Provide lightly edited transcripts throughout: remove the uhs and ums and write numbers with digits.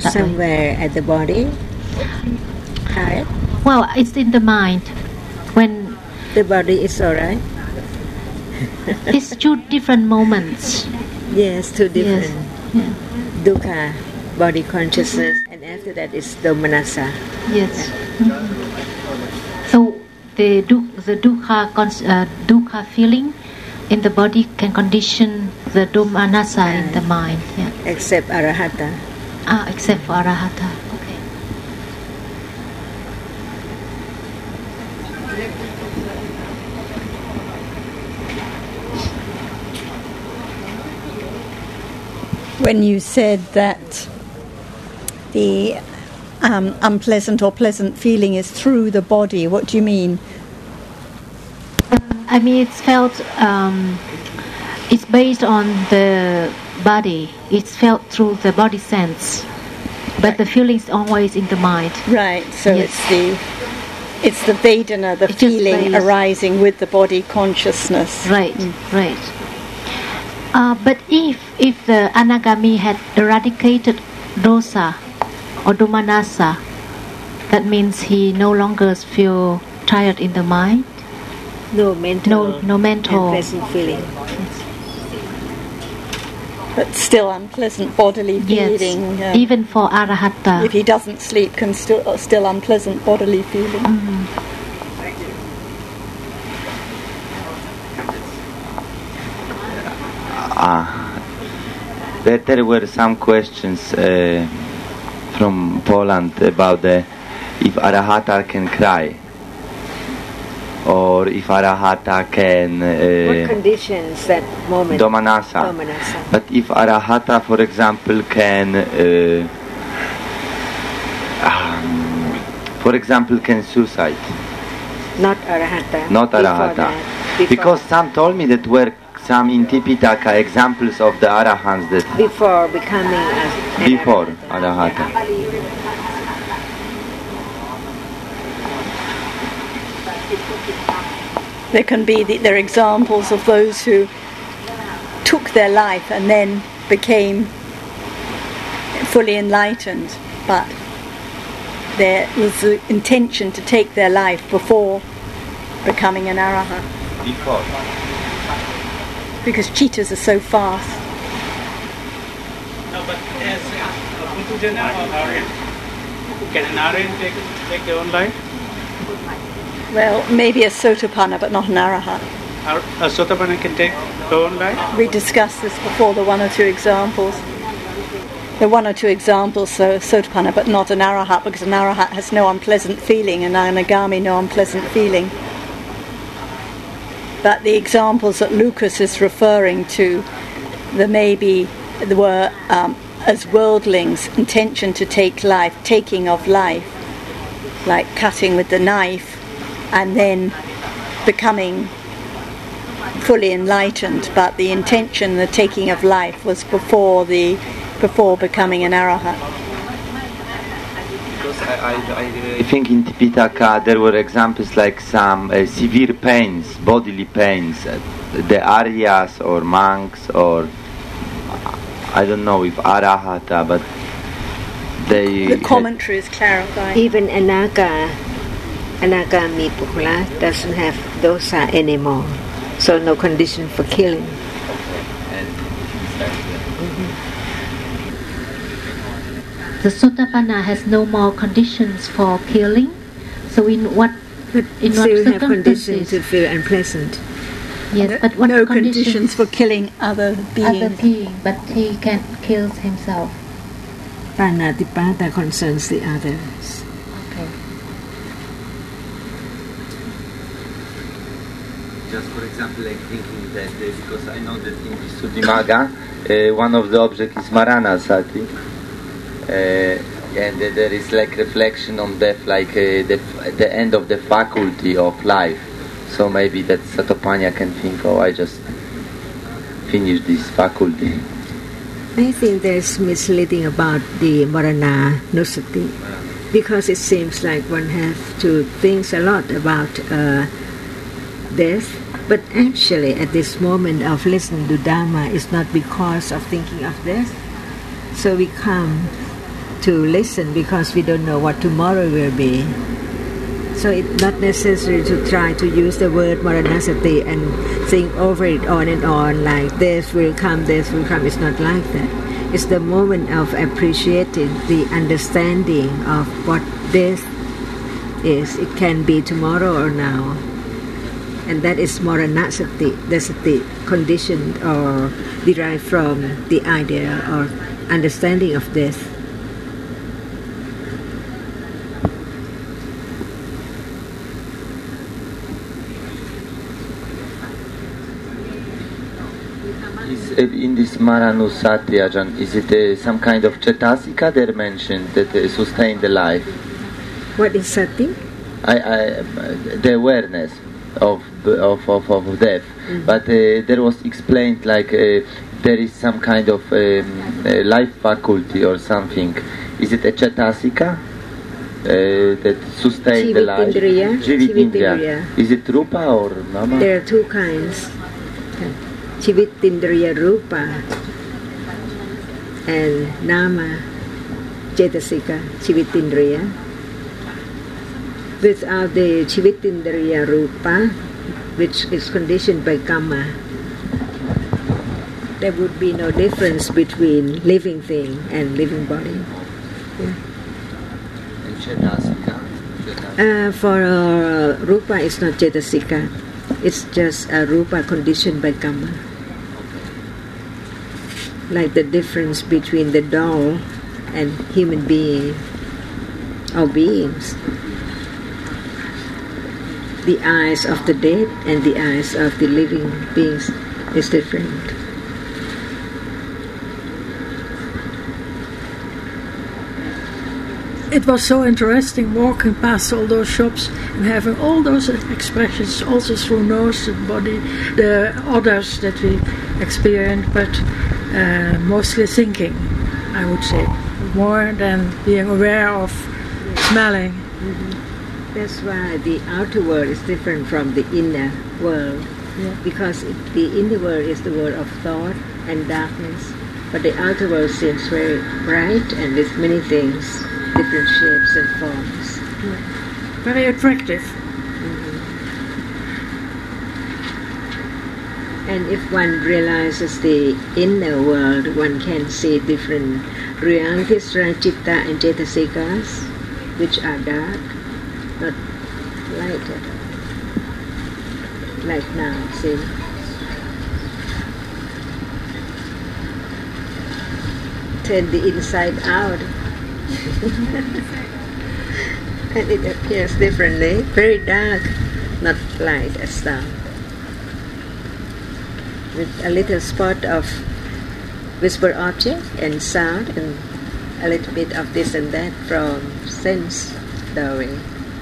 Somewhere at the body. Right? Well, it's in the mind. When the body is alright. It's two different moments. Yes, two different. Yes. Yeah. Dukkha, body consciousness, and after that is domanassa. Yes. Mm-hmm. So the dukkha feeling in the body can condition the domanassa in the mind. Yeah. Except arahata. Except for arahata. Okay. When you said that the unpleasant or pleasant feeling is through the body, what do you mean? I mean, it's felt. It's based on the body. It's felt through the body sense, but the feeling is always in the mind. Right. So yes. it's the Vedana, the feeling arising with the body consciousness. Right. Right. But if the Anagami had eradicated dosa or domanassa, that means he no longer feel tired in the mind. No mental. No mental. Unpleasant feeling. Yes. But still unpleasant bodily feeling. Yes. Even for arahata. If he doesn't sleep, can still unpleasant bodily feeling. Mm-hmm. There were some questions from Poland about if arahata can cry, or if arahata can... what conditions that moment? Domanassa. But if arahata, for example, can... for example, can suicide. Not arahata. Not arahata. Because some told me that were some in Tipitaka examples of the arahants that... Before becoming Before arahata. There can be there are examples of those who took their life and then became fully enlightened, but there was the intention to take their life before becoming an arahant. Before. Because cheetahs are so fast. No, but as a Puthujana or Aryan, can an Aryan take their own life? Well, maybe a Sotapanna, but not an arahant. A Sotapanna can take their own life? We discussed this before, the one or two examples. There are one or two examples, so Sotapanna, but not an arahant, because an arahant has no unpleasant feeling, and an Anagami no unpleasant feeling. But the examples that Lucas is referring to, there were as worldlings, intention to take life, taking of life, like cutting with the knife, and then becoming fully enlightened. But the intention, the taking of life, was before becoming an arahant. Because I think in Tipitaka there were examples like some severe pains, bodily pains, the Aryas or monks, or I don't know if arahata, but the commentaries clarify. Even Anagami Pukula doesn't have dosa anymore, so no condition for killing. The Sotapanna has no more conditions for killing. So in what still have conditions to feel unpleasant. Yes, but what no conditions for killing other beings. But he can kill himself. Panatipata concerns the others. Okay. Just for example, like thinking that because I know that in Visuddhimagga, one of the objects is Marana Sati. And there is like reflection on death, like the end of the faculty of life. So maybe that Satopanya can think, I just finished this faculty. I think there's misleading about the Marana Nusati, because it seems like one has to think a lot about death, but actually at this moment of listening to Dhamma, it's not because of thinking of death. So we come to listen because we don't know what tomorrow will be. So it's not necessary to try to use the word Maranasati and think over it on and on like this will come, this will come. It's not like that. It's the moment of appreciating the understanding of what this is. It can be tomorrow or now. And that is Maranasati. That's the conditioned or derived from the idea or understanding of death. In this Maranusati, Ajahn, is it some kind of Cetasika they're mentioned that sustain the life? What is sati? The awareness of death. Mm-hmm. But there was explained like there is some kind of life faculty or something. Is it a Cetasika that sustain the life? Jivitindriya. Is it Rupa or Nama? There are two kinds. Chivitindriya Rupa and Nama Cetasika Chivitindriya. Without the Chivitindriya Rupa, which is conditioned by Kamma, there would be no difference between living thing and living body. Yeah. And Cetasika? For Rupa, it's not Cetasika. It's just a Rupa conditioned by Kamma. Like the difference between the doll and human being or beings. The eyes of the dead and the eyes of the living beings is different. It was so interesting walking past all those shops and having all those expressions also through nose and body, the others that we experienced, but mostly thinking, I would say, more than being aware of smelling. Mm-hmm. That's why the outer world is different from the inner world. Yeah. Because the inner world is the world of thought and darkness, but the outer world seems very bright and with many things, different shapes and forms. Yeah. Very attractive. And if one realizes the inner world, one can see different realities, Rajita and Cetasikas, which are dark, not light at all. Like now, see? Turn the inside out. And it appears differently, very dark, not light as sound. With a little spot of visible object and sound and a little bit of this and that from sense doorway.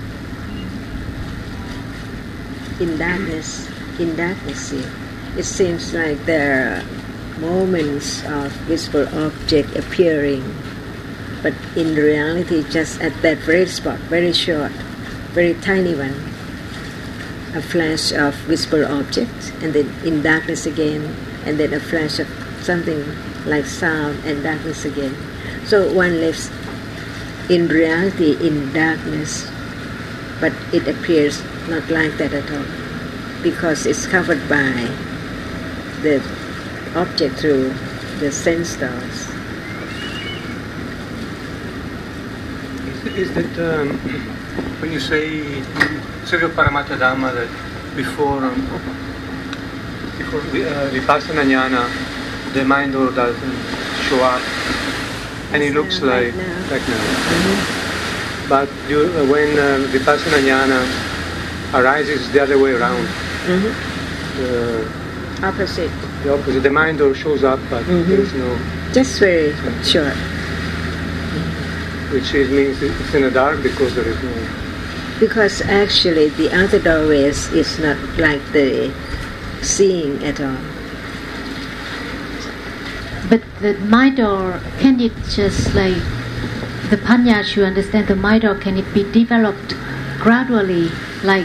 In darkness, see, it seems like there are moments of visible object appearing, but in reality just at that very spot, very short, very tiny one. A flash of visible object, and then in darkness again, and then a flash of something like sound and darkness again. So one lives in reality in darkness, but it appears not like that at all, because it's covered by the object through the sense doors. Is that when you say Sri Paramata Dhamma that before Vipassana Jnana, the mind or doesn't show up, and it looks like now. Mm-hmm. But when Vipassana Jnana arises the other way around, opposite. The opposite. The mind door shows up, but there is no. Just very short. Which means it's in the dark because there is no. Because actually the outer doorways is not like the seeing at all. But the mind door, can it just like the Panya should understand the mind door, can it be developed gradually, like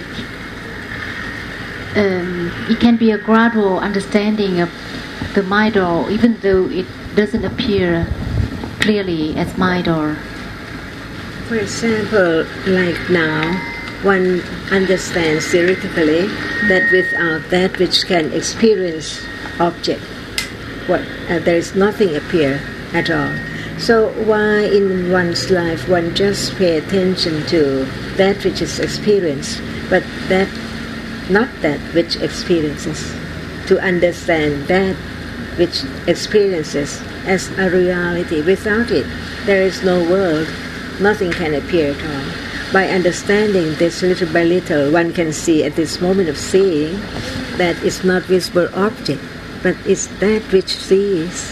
it can be a gradual understanding of the mind door even though it doesn't appear clearly as mind or? For example, like now, one understands theoretically that without that which can experience object, there is nothing appear at all. So why in one's life one just pay attention to that which is experienced, but that not that which experiences, to understand that which experiences as a reality. Without it, there is no world, nothing can appear at all. By understanding this little by little, one can see at this moment of seeing that it's not visible object, but it's that which sees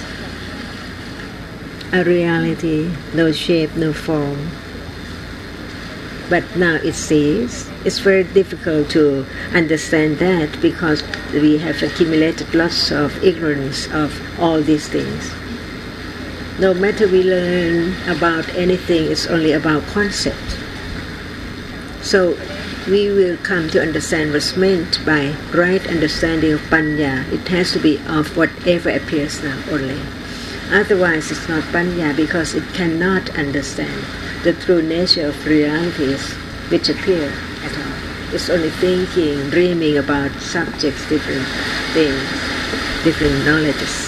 a reality, no shape, no form. But now it sees. It's very difficult to understand that because we have accumulated lots of ignorance of all these things. No matter we learn about anything, it's only about concept. So we will come to understand what's meant by right understanding of panya. It has to be of whatever appears now only. Otherwise it's not panya because it cannot understand the true nature of realities which appear at all. It's only thinking, dreaming about subjects, different things, different knowledges.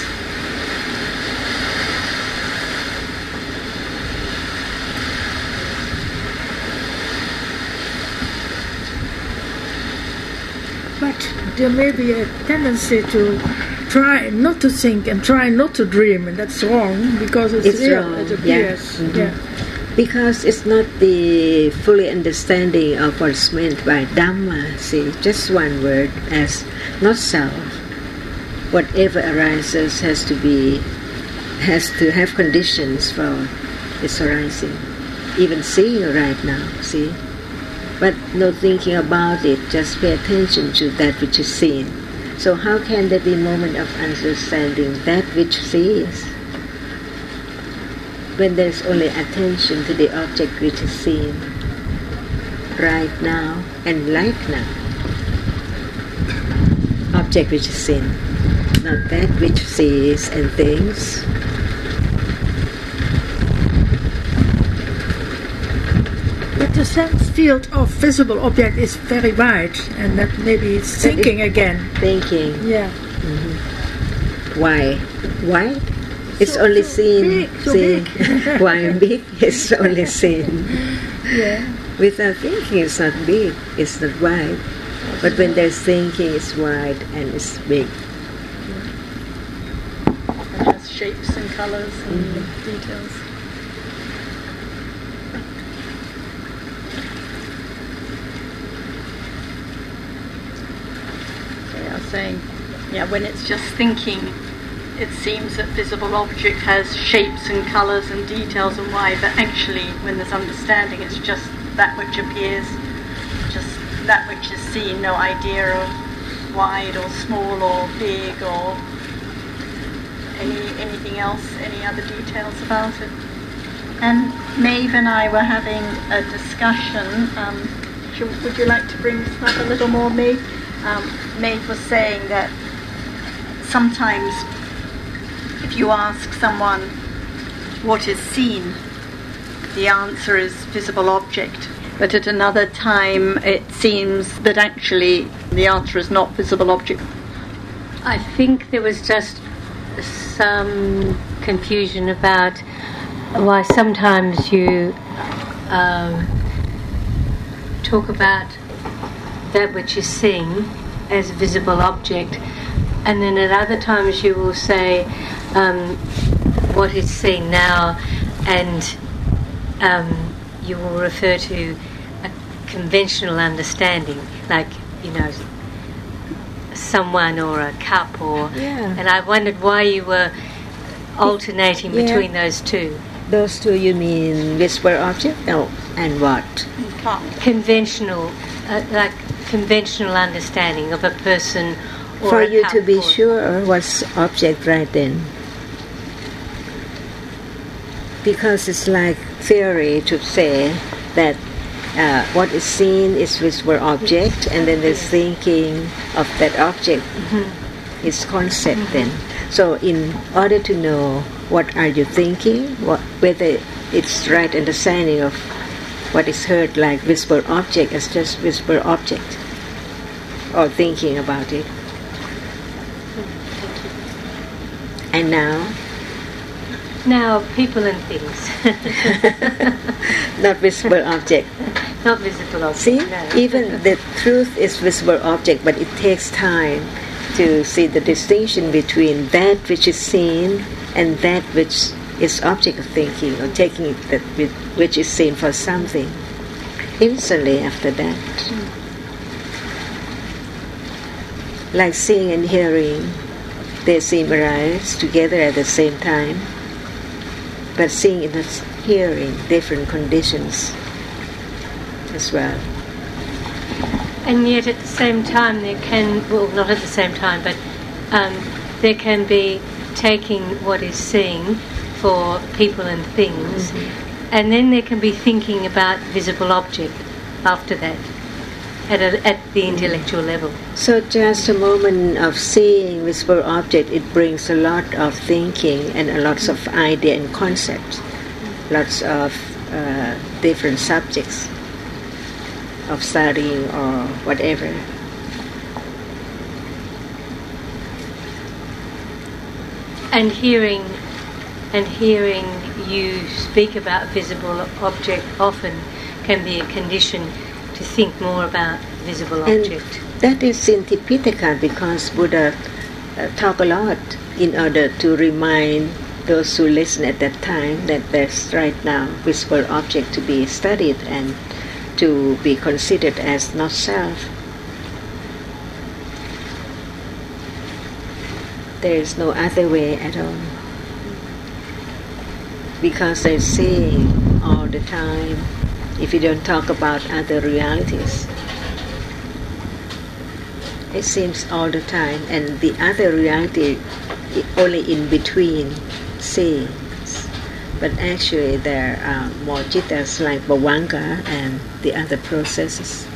But there may be a tendency to try not to think and try not to dream, and that's wrong because it's real, wrong. it appears. Yeah. Mm-hmm. Yeah. Because it's not the fully understanding of what's meant by Dhamma. See, just one word as not self. Whatever arises has to have conditions for its arising. Even seeing right now, see. But no thinking about it, just pay attention to that which is seen. So how can there be a moment of understanding that which sees? When there's only attention to the object which is seen right now and like now. Object which is seen, not that which sees and thinks. But the sense field of visible object is very wide, and that maybe it's thinking again. Thinking. Yeah. Mm-hmm. Why? Why? It's So only seen. big, so seen. big. Why big? It's only seen. Yeah. Without thinking, it's not big. It's not wide. But when there's thinking, it's wide and it's big. It has shapes and colours and details. So I was saying, when it's just thinking, it seems that visible object has shapes and colours and details and why, but actually when there's understanding it's just that which appears, just that which is seen, no idea of wide or small or big or anything else, any other details about it. And Maeve and I were having a discussion. Would you like to bring this up a little more, Maeve? Maeve was saying that sometimes if you ask someone what is seen, the answer is visible object. But at another time it seems that actually the answer is not visible object. I think there was just some confusion about why sometimes you talk about that which is seen as a visible object, and then at other times you will say what is seen now, and you will refer to a conventional understanding, like, someone or a cup or... Yeah. And I wondered why you were alternating between those two. Those two, you mean visible object? No. And what? Conventional, like conventional understanding of a person or For a you cup to be or... sure what's object right then. Because it's like theory to say that what is seen is visible object, and then there's thinking of that object. It's concept then. So in order to know what are you thinking, whether it's right understanding of what is heard like visible object as just visible object, or thinking about it. And now people and things. Not visible object. Not visible object. See, no. even the truth is visible object, but it takes time to see the distinction between that which is seen and that which is object of thinking, or taking that which is seen for something. Instantly after that, like seeing and hearing, they seem arise together at the same time, but seeing and hearing different conditions as well. And yet at the same time there can, well not at the same time, but there can be taking what is seen for people and things, and then there can be thinking about visible object after that at the intellectual level. So just a moment of seeing visible object, it brings a lot of thinking and a lot of idea and concepts, lots of different subjects of studying or whatever. And hearing you speak about visible object often can be a condition to think more about visible object. And that is in Tipitaka, because Buddha talked a lot in order to remind those who listen at that time that there's right now visible object to be studied and to be considered as not self. There is no other way at all, because they're seeing all the time. If you don't talk about other realities, it seems all the time, and the other reality only in between seeing. But actually there are more jittas like bhavanga and the other processes.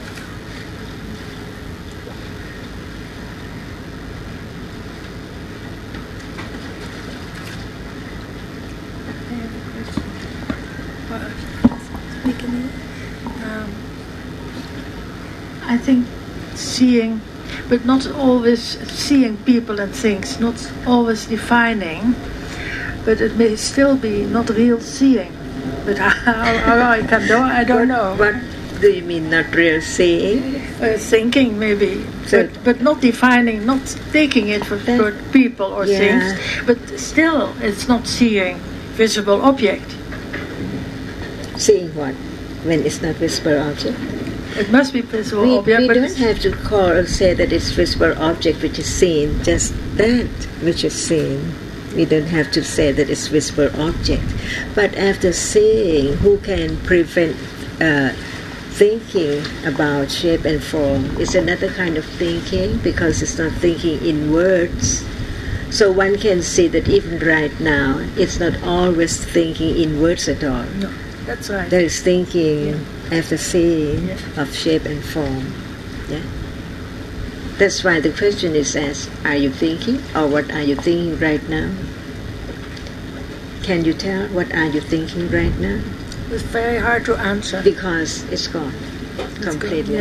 I think seeing, but not always seeing people and things, not always defining, but it may still be not real seeing. But how I can do, I don't know. What do you mean not real seeing? Thinking maybe, So, but not defining, not taking it for people or things, but still it's not seeing visible object. seeing what? When it's not visible object? It must be visible We object. but don't have to call or say that it's visible object which is seen, just that which is seen. We don't have to say that it's visible object. But after seeing, who can prevent thinking about shape and form? It's another kind of thinking, because it's not thinking in words. So one can see that even right now, it's not always thinking in words at all. No, that's right. There is thinking after seeing of shape and form. Yeah. That's why the question is asked, are you thinking, or what are you thinking right now? Can you tell what are you thinking right now? It's very hard to answer. Because it's gone completely.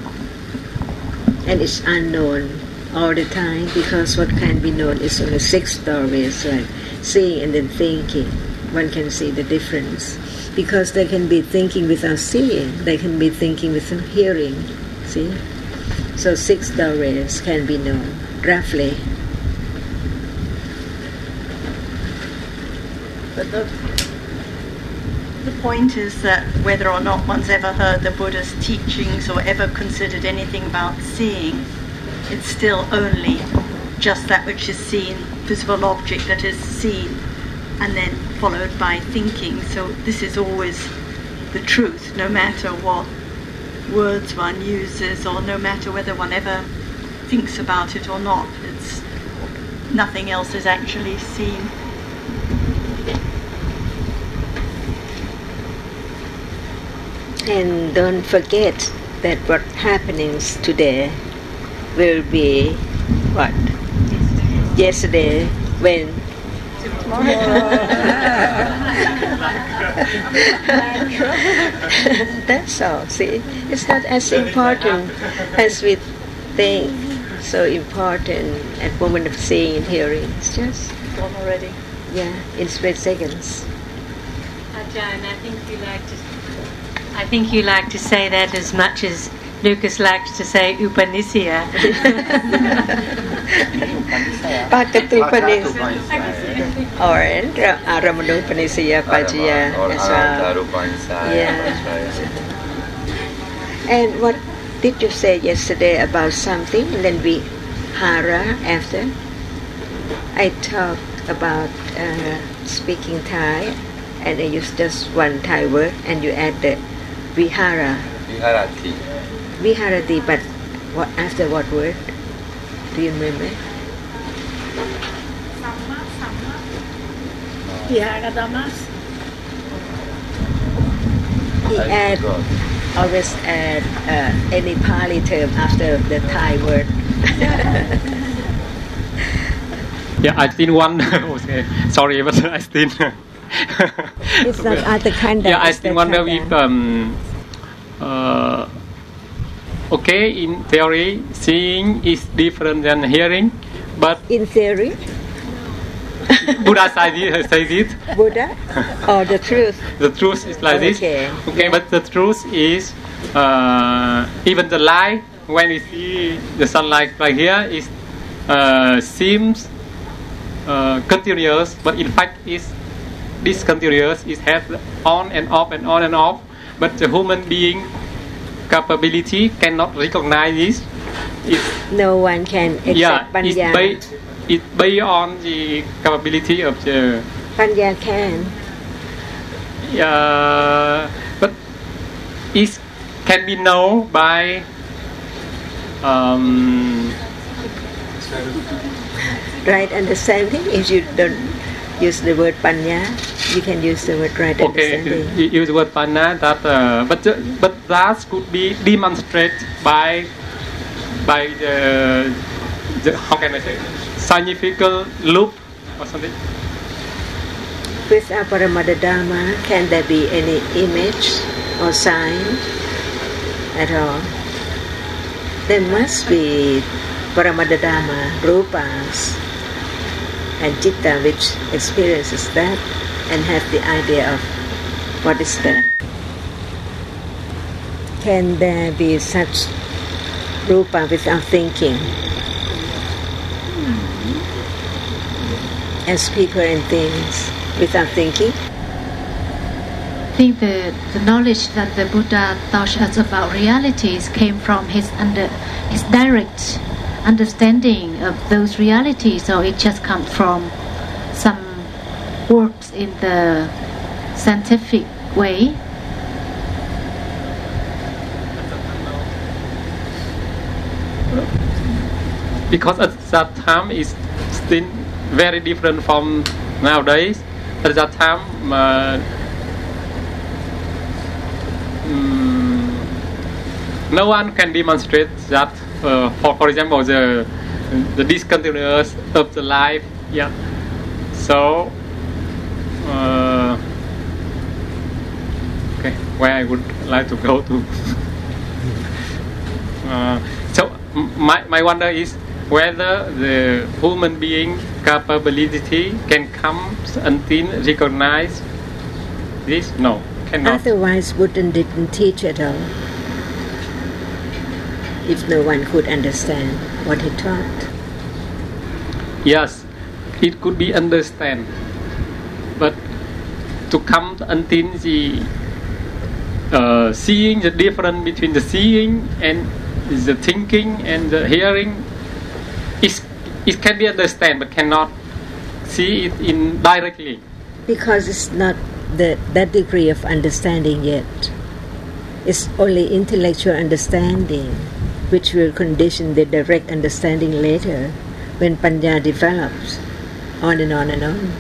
And it's unknown all the time, because what can be known is only 6 stories, like seeing and then thinking. One can see the difference. Because they can be thinking without seeing, they can be thinking without hearing. See? So 6 stories can be known, roughly. But the point is that whether or not one's ever heard the Buddha's teachings or ever considered anything about seeing, it's still only just that which is seen, visible object that is seen, and then followed by thinking. So this is always the truth, no matter what words one uses, or no matter whether one ever thinks about it or not. It's nothing else is actually seen. And don't forget that what happenings today will be what? Yesterday When? That's all. See, it's not as important as we think. So important at moment of seeing and hearing. It's just Gone already. in split seconds. Ajahn, I think you like to say that as much as Lucas likes to say Upanishya. Pakatupanisya. Or Aramanupanisya Pajaya as well. And what did you say yesterday about something? And then we hara after. I talked about speaking Thai, and I used just one Thai word, and you add the vihara. Viharati. Viharati, but what after what word? Do you remember? Always add any Pali term after the Thai word. I think one. Okay, sorry, but I think. It's not other kind of. I think wonder if okay, in theory, seeing is different than hearing, but in theory. Buddha say this. Buddha? Or the truth? The truth is like this. Okay, but the truth is even the light, when we see the sunlight right here, is seems continuous, but in fact is discontinuous. It has on and off and on and off. But the human being capability cannot recognize this. No one can accept Panya. It's based on the capability of the Panya can. But it can be known by right understanding. If you don't use the word Panya, you can use the word right understanding. Okay, use the word Panya. That but that could be demonstrated by the how can I say, scientific loop or something. With Paramadha Dharma, can there be any image or sign at all? There must be Paramadha Dharma, rupas, and citta which experiences that and have the idea of what is that. Can there be such rupa without thinking? As people and things without thinking? I think the knowledge that the Buddha taught us about realities came from his direct understanding of those realities, or it just comes from some works in the scientific way? Because at that time it's still very different from nowadays. At that time, no one can demonstrate that. For example, the discontinuous of the life. Yeah. So, okay, where I would like to go to. So my wonder is whether the human being capability can come until recognize this. No, cannot. Otherwise, Buddha didn't teach at all. If no one could understand what he taught. Yes, it could be understand, but to come until the seeing the difference between the seeing and the thinking and the hearing, it can be understand but cannot see it in directly. Because it's not that degree of understanding yet. It's only intellectual understanding, which will condition the direct understanding later when Panya develops, on and on and on.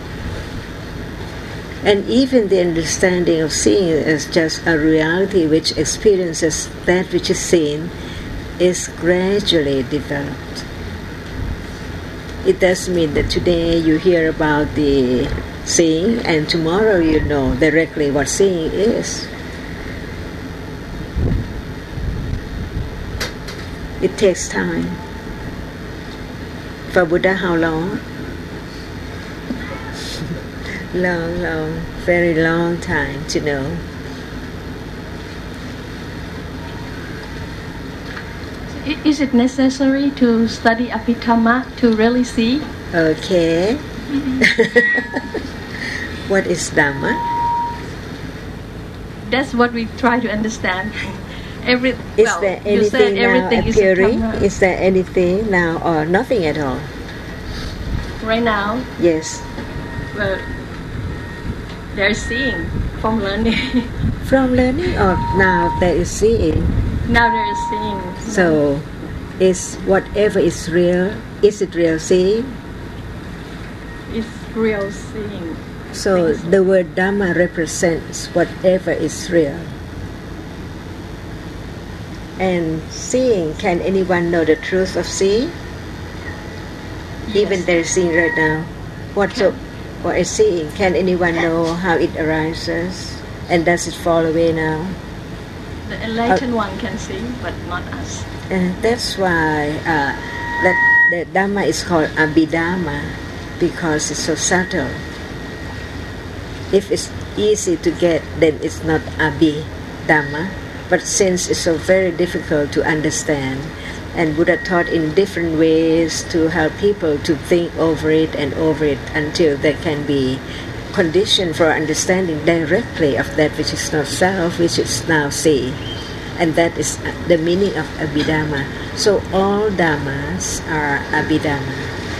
And even the understanding of seeing as just a reality which experiences that which is seen is gradually developed. It does mean that today you hear about the seeing and tomorrow you know directly what seeing is. It takes time. For Buddha, how long? long, very long time to know. Is it necessary to study Abhidhamma to really see? Okay. What is Dhamma? That's what we try to understand. Is there anything now appearing? Is there anything now or nothing at all? Right now? Yes. Well, they're seeing from learning. From learning or now there is seeing? Now there is seeing. So, is whatever is real, is it real seeing? It's real seeing. So the word Dhamma represents whatever is real. And seeing, can anyone know the truth of seeing? Yes. Even they're seeing right now. What is seeing? Can anyone know how it arises? And does it fall away now? The enlightened one can see, but not us. That's why that the Dhamma is called Abhidhamma, because it's so subtle. If it's easy to get, then it's not Abhidhamma. But since it's so very difficult to understand, and Buddha taught in different ways to help people to think over it and over it until they can be conditioned for understanding directly of that which is not self, which is now see. And that is the meaning of Abhidhamma. So all Dhammas are Abhidhamma.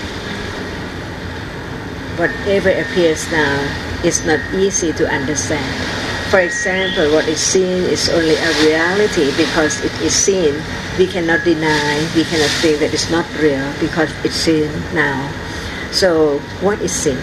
Whatever appears now is not easy to understand. For example, what is seen is only a reality because it is seen. We cannot deny, we cannot think that it's not real because it's seen now. So, what is seen?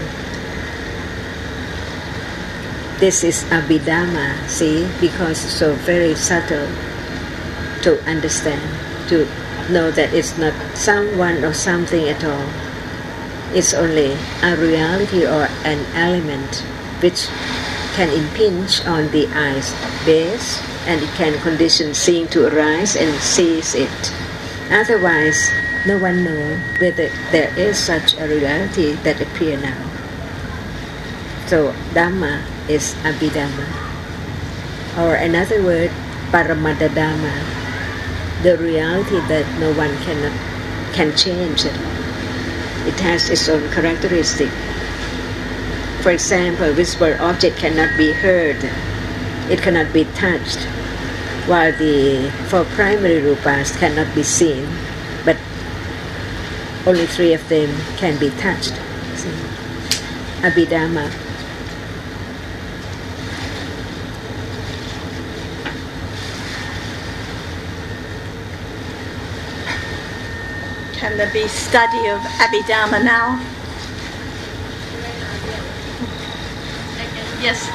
This is Abhidhamma, see, because it's so very subtle to understand, to know that it's not someone or something at all. It's only a reality or an element which can impinge on the eye's base, and it can condition seeing to arise and sees it. Otherwise, no one knows whether there is such a reality that appears now. So, Dhamma is Abhidhamma. Or another word, Paramadda Dhamma, the reality that no one can change it. It has its own characteristic. For example, visible object cannot be heard, it cannot be touched, while the four primary rupas cannot be seen, but only three of them can be touched. See? Abhidhamma. Can there be study of Abhidhamma now? Yes.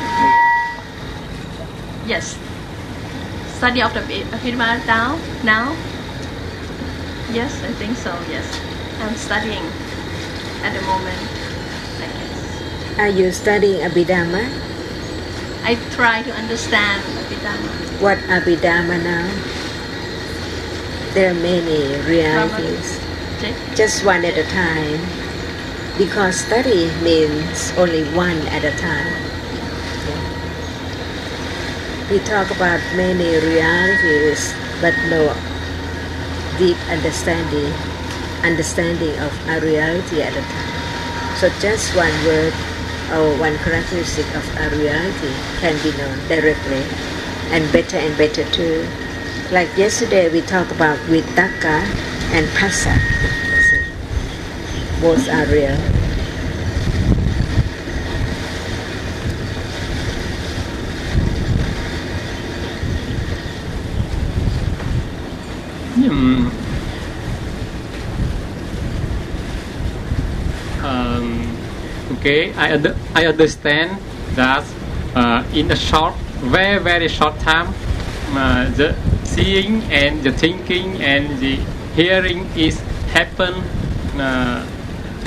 Yes. Study of the Abhidhamma now? Yes, I think so, yes. I'm studying at the moment, I guess. Are you studying Abhidhamma? I try to understand Abhidhamma. What Abhidhamma now? There are many realities. Just one at a time. Because study means only one at a time. We talk about many realities, but no deep understanding of a reality at a time. So just one word or one characteristic of a reality can be known directly, and better too. Like yesterday we talked about Vitakka and Phassa. Both are real. Okay, I understand that in a very short time, the seeing and the thinking and the hearing is happen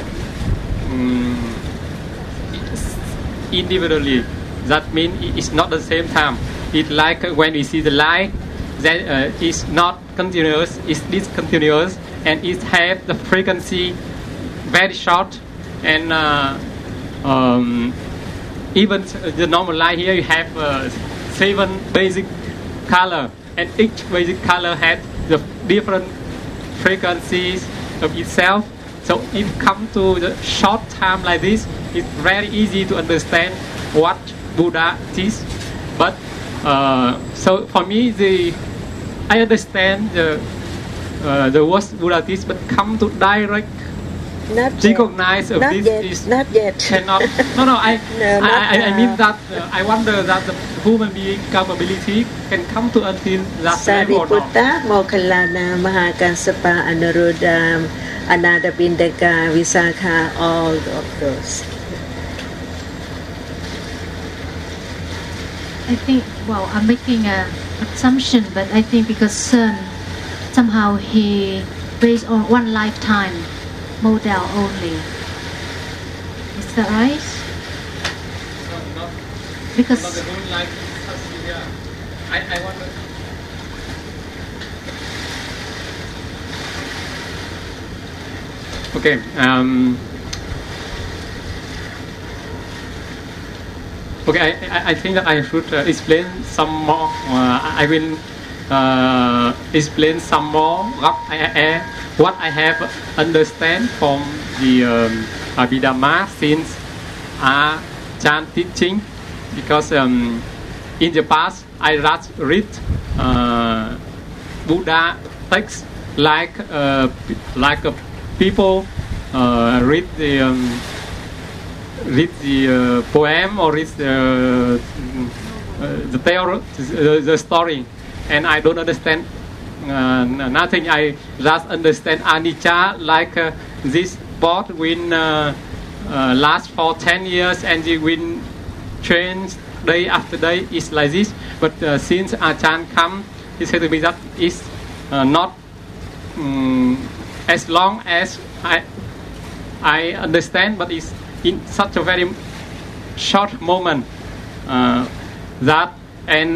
individually. That means it's not the same time. It's like when we see the light, that it's not continuous, it's discontinuous, and it has the frequency very short. And even the normal light here, you have 7 basic color, and each basic color has the different frequencies of itself. So if come to the short time like this, it's very easy to understand what Buddha teaches. But so for me, I understand the words Buddha teaches, but come to direct recognize of this is not yet. Cannot. No. I mean that I wonder that the human being capability can come to until that level or not. Sariputta, Moggallana, Mahakassapa, Anuruddha, Anathapindaka, Visakha, all of those. I think, well, I'm making an assumption, but I think because Sun, somehow he based on one lifetime model only. Is that right? No, because not the whole life. I wonder. Okay. Okay, I think that I should explain some more. I will explain some more what I have understand from the Abhidhamma since Chan teaching, because in the past I read Buddha texts like people read the poem or read the tale, the story, and I don't understand nothing. I just understand anicca, like this boat will last for 10 years and it will change day after day. It's like this. But since Ajahn come, he said to me that it's not as long as I understand, but it's in such a very short moment that and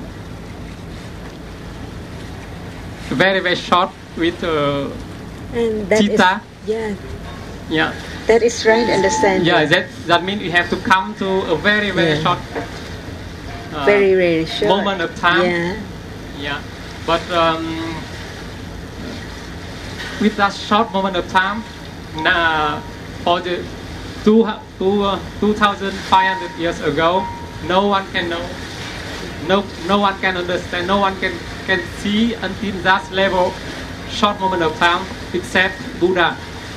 very very short with and that Chitta. Yeah. That is right. Understand? Yeah. That means you have to come to a very very short. Very short moment of time. Yeah. But with that short moment of time, for the 2,500 years ago, no one can know, no one can understand, no one can see until that level, short moment of time, except Buddha.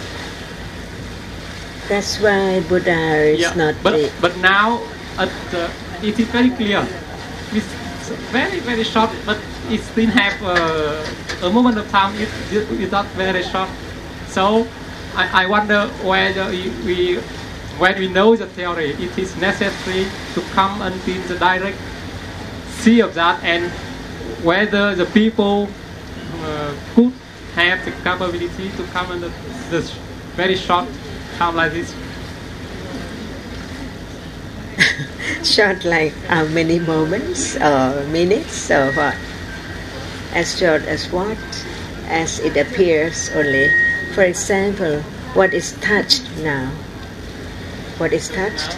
That's why Buddha is not. But now it is very clear. It's very very short, but it still have a moment of time. It's not very short. So I wonder whether when we know the theory, it is necessary to come until the direct see of that, and whether the people could have the capability to come under this very short time like this. Short like how many moments or minutes or what? As short as what? As it appears only. For example, what is touched now? What is touched?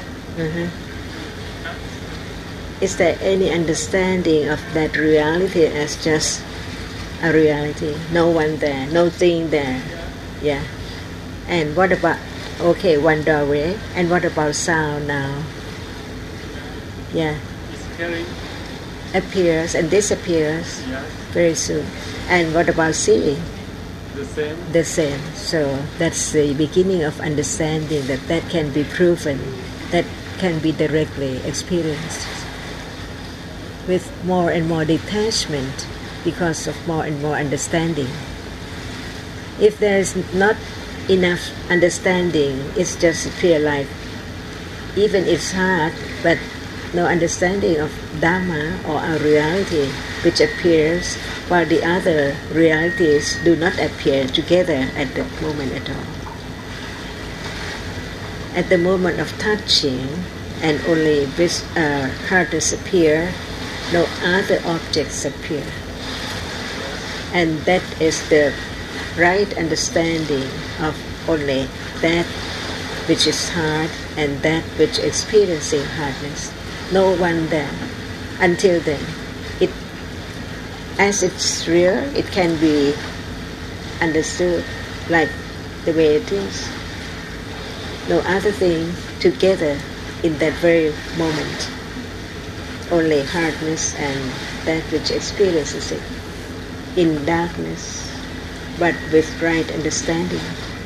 Is there any understanding of that reality as just a reality? No one there, no thing there. Yeah. And what about, one doorway. And what about sound now? Yeah. Appears and disappears very soon. And what about seeing? The same. So that's the beginning of understanding that can be proven, that can be directly experienced with more and more detachment because of more and more understanding. If there is not enough understanding, it's just feel like even it's hard, but no understanding of Dhamma or a reality which appears while the other realities do not appear together at that moment at all. at the moment of touching and only hardness appear, no other objects appear. And that is the right understanding of only that which is hard and that which experiencing hardness. No one there. Until then, as it's real, it can be understood like the way it is. No other thing together in that very moment. Only hardness and that which experiences it in darkness, but with right understanding.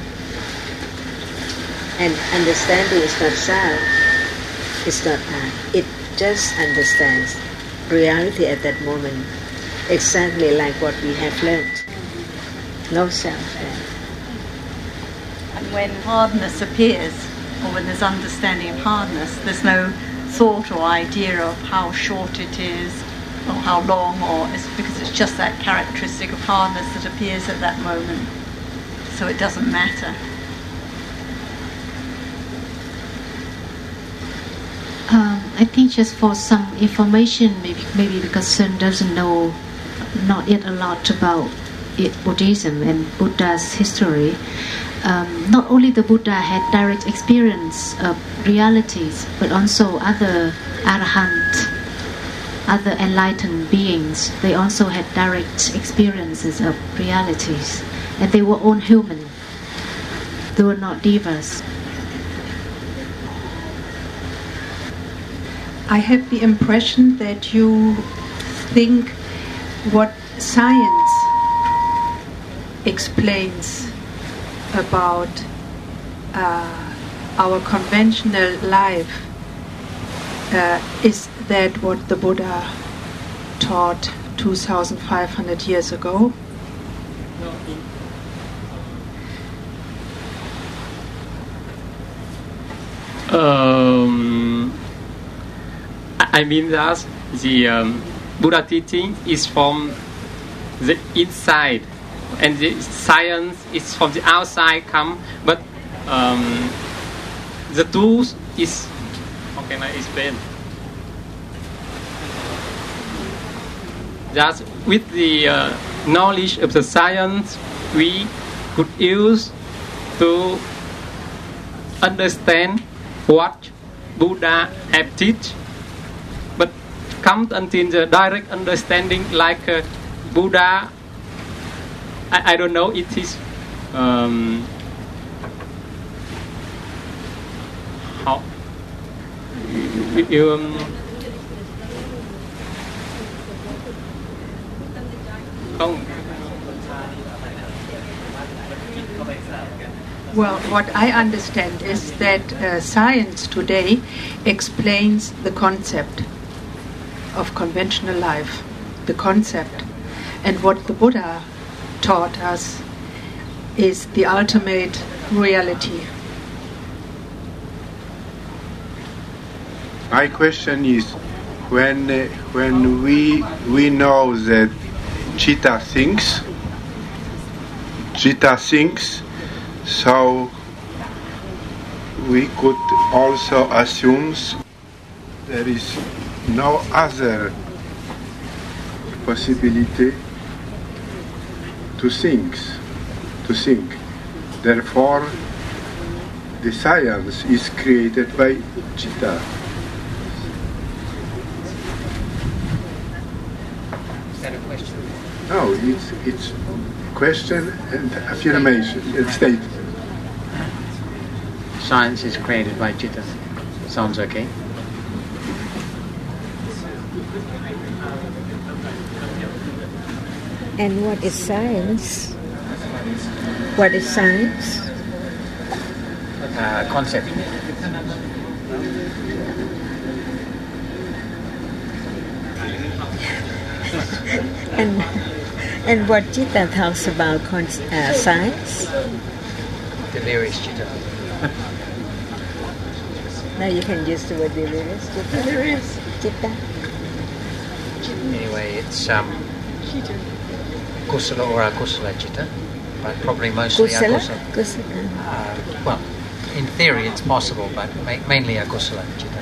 And understanding is not self, it's not I. It just understands reality at that moment, exactly like what we have learned. No self there. And when hardness appears, or when there's understanding of hardness, there's no thought or idea of how short it is, or how long, or because it's just that characteristic of hardness that appears at that moment. So it doesn't matter. I think just for some information, maybe because Sun doesn't know not yet a lot about Buddhism and Buddha's history. Not only the Buddha had direct experience of realities, but also other arahant, other enlightened beings, they also had direct experiences of realities, and they were all human. They were not devas. I have the impression that you think what science explains about our conventional life is that what the Buddha taught 2,500 years ago? I mean that the Buddha teaching is from the inside, and the science is from the outside come. But the tools is, how can I explain? Just with the knowledge of the science, we could use to understand what Buddha have teach. But come until the direct understanding, like Buddha, I don't know, it is how you Well, what I understand is that science today explains the concept of conventional life, the concept, and what the Buddha taught us is the ultimate reality. My question is, when we know that Citta thinks, so we could also assume there is no other possibility to think. Therefore, the science is created by Citta. Is that a question? No, it's question and affirmation and statement. Science is created by Citta. Sounds okay. And what is science? What is science? Concept. And what Citta talks about science? Delirious Citta. Now you can use the word delirious Citta. Delirious Citta. Anyway, it's kusala or akusala Citta, but probably mostly Kusala? akusala. Well, in theory it's possible, but mainly akusala citta.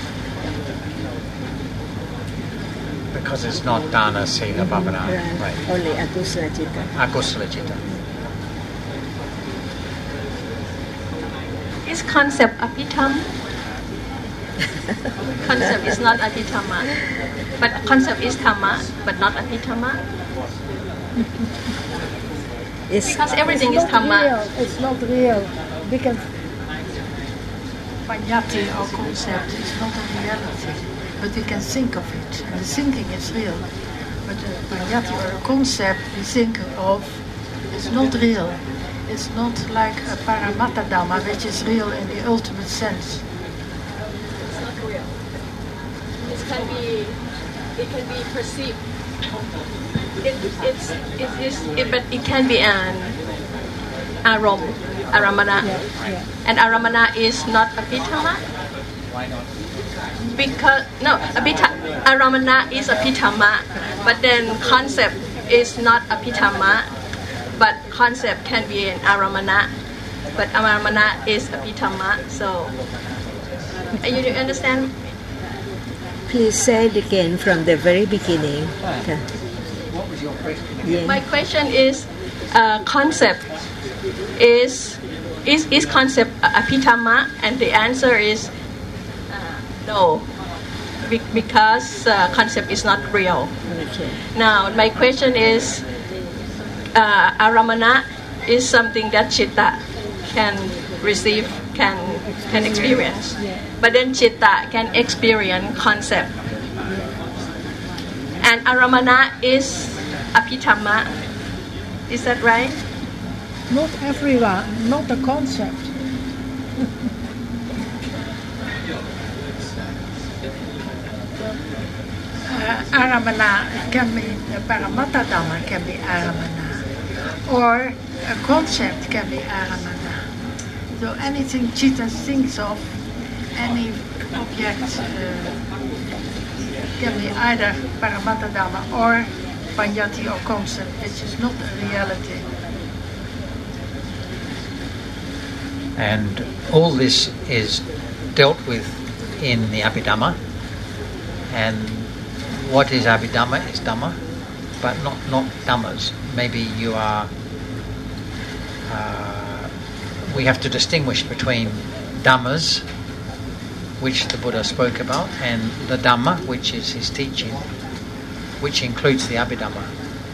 Because it's not dana, sila, bhavana. Right. Only akusala citta. Akusala citta. Is concept apitham? Concept is not apithama, but concept is thamma, but not apithama. Because everything is thamma. It's not real. Because Panyati or concept is not a reality, but we can think of it, and the thinking is real. But a Panyati or a concept we think of is not real. It's not like a Paramatta Dhamma, which is real in the ultimate sense. It's not real. It can be perceived. But it can be an aramana. And aramana is not apithama. Why not? Because aramana is apithama, but then concept is not apithama. But concept can be an aramana, but aramana is apithama. So, you understand? Please say it again from the very beginning. Okay. What was your question? Yeah. My question is, concept is concept apithama, and the answer is no, because concept is not real. Okay. Now, my question is, aramana is something that citta can receive, can experience, but then citta can experience concept. And aramana is apithama. Is that right? Not everyone, not the concept. Aramana can be, Paramatta Dhamma can be aramana, or a concept can be aramana. So anything citta thinks of, any object can be either Paramatta Dhamma or Panyati or concept, which is not a reality. And all this is dealt with in the Abhidhamma. And what is Abhidhamma is Dhamma, but not Dhammas. Maybe you are. We have to distinguish between Dhammas, which the Buddha spoke about, and the Dhamma, which is his teaching, which includes the Abhidhamma.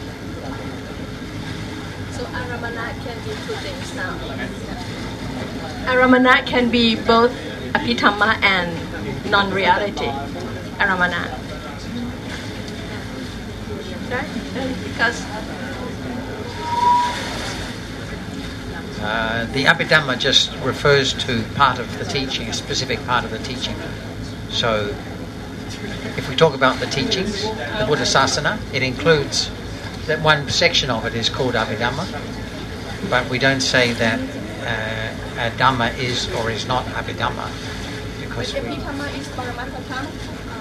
So aramana can be two things now. Aramana can be both apithama and non-reality. Aramana. Right? Because the Abhidhamma just refers to part of the teaching, a specific part of the teaching. So, if we talk about the teachings, the Buddha Sasana, it includes that one section of it is called Abhidhamma, but we don't say that a Dhamma is or is not Abhidhamma, because apithama is Paramatta Dhamma.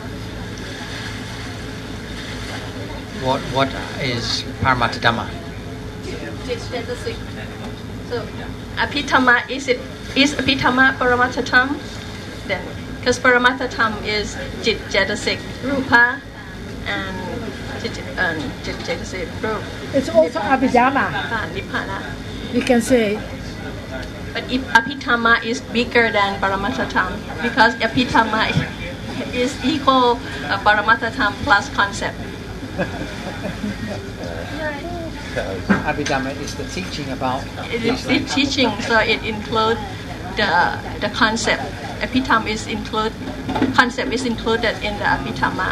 what is Paramatta Dhamma? So apithama is apithama Paramatta Dhamma? Then because Paramatta Dhamma is Jit Cetasik Rupa and Jit Cetasik Rupa. It's also Abhidhamma. Nibbana. We can say. But if apithama is bigger than Paramatta Dhamma, because apithama is equal Paramatta Dhamma plus concept. Abhidhamma is the teaching about. It is the teaching, so it includes the concept. Apithama is concept is included in the apithama.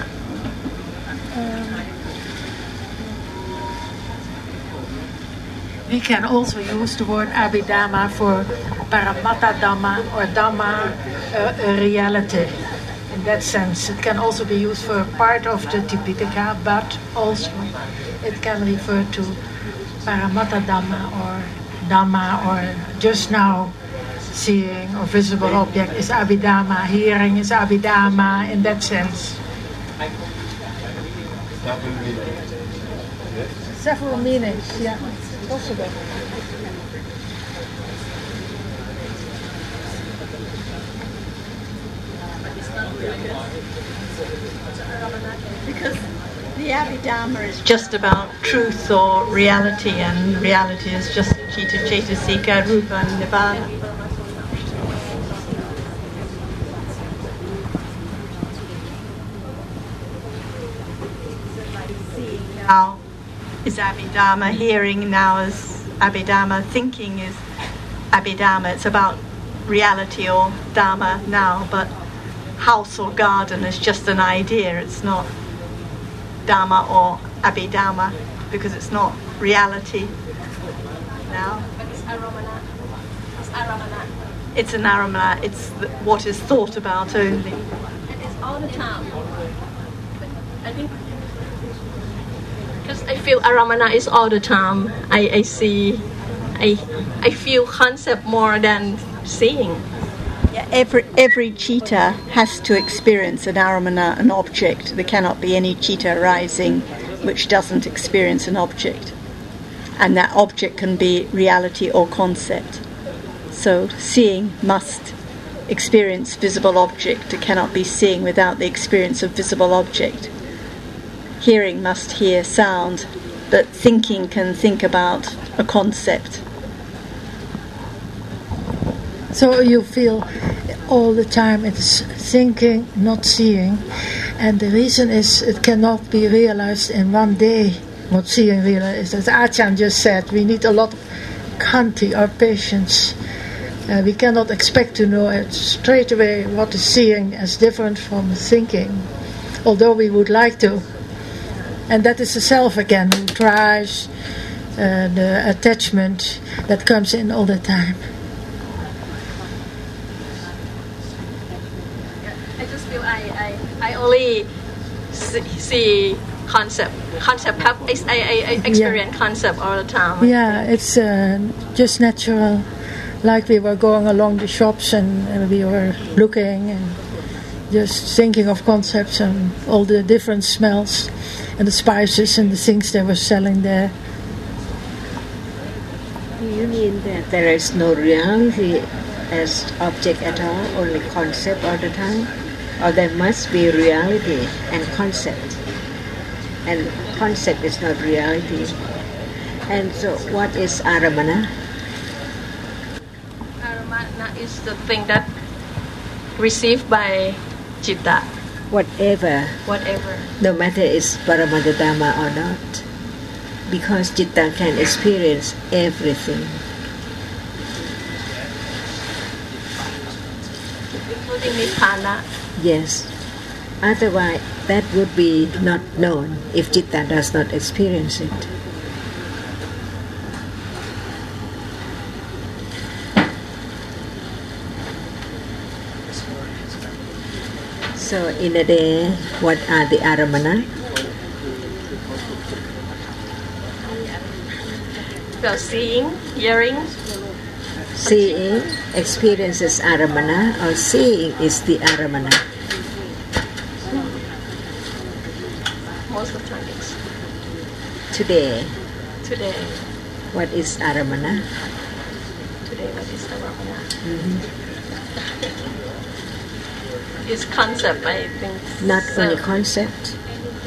We can also use the word Abhidhamma for Paramatta Dhamma or Dhamma, a reality. In that sense, it can also be used for part of the Tipitaka, but also it can refer to Paramatta Dhamma or just now seeing or visible object is Abhidhamma, hearing is Abhidhamma in that sense. Several meanings, yeah, possible. Because the Abhidharma is just about truth or reality, and reality is just Citta, Cetasika, Rupa, and Nibbana. Seeing now is Abhidharma, hearing now is Abhidharma, thinking is Abhidharma. It's about reality or Dharma now, but house or garden is just an idea. It's not Dharma or Abhidharma because it's not reality now. But it's aramana. It's aramana. It's an aramana. It's what is thought about only. And it's all the time. But I think because I feel aramana is all the time. I see, I feel concept more than seeing. Yeah, every citta has to experience an aramana, an object. There cannot be any citta arising which doesn't experience an object. And that object can be reality or concept. So seeing must experience visible object. It cannot be seeing without the experience of visible object. Hearing must hear sound, but thinking can think about a concept. So you feel all the time it's thinking, not seeing, and the reason is it cannot be realized in one day. What seeing realized, as Achan just said, we need a lot of khanti or patience. We cannot expect to know it straight away what is seeing as different from thinking, although we would like to. And that is the self again who tries the attachment that comes in all the time. I just feel I only see concept I experience concept all the time. Yeah, it's just natural. Like we were going along the shops and we were looking and just thinking of concepts and all the different smells and the spices and the things they were selling there. Do you mean that there is no reality as object at all, only concept all the time? Or there must be reality and concept? And concept is not reality. And so what is aramana? Aramana is the thing that received by citta. Whatever. No matter it's Paramada Dhamma or not. Because citta can experience everything. Including Nibbana. Yes. Otherwise, that would be not known if citta does not experience it. So in a day, what are the aramana? So seeing, hearing. Seeing experiences aramana, or seeing is the aramana? Most of the time it's Today, what is aramana? Today, what is aramana? Mm-hmm. It's concept, I think. Not only concept.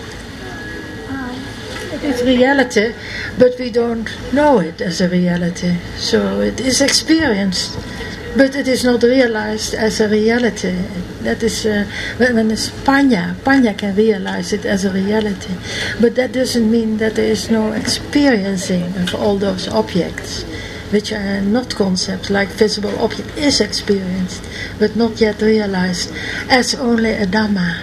It is reality, but we don't know it as a reality. So it is experienced, but it is not realized as a reality. That is when it's panya. Panya can realize it as a reality, but that doesn't mean that there is no experiencing of all those objects, which are not concepts. Like visible object is experienced, but not yet realized as only a Dhamma.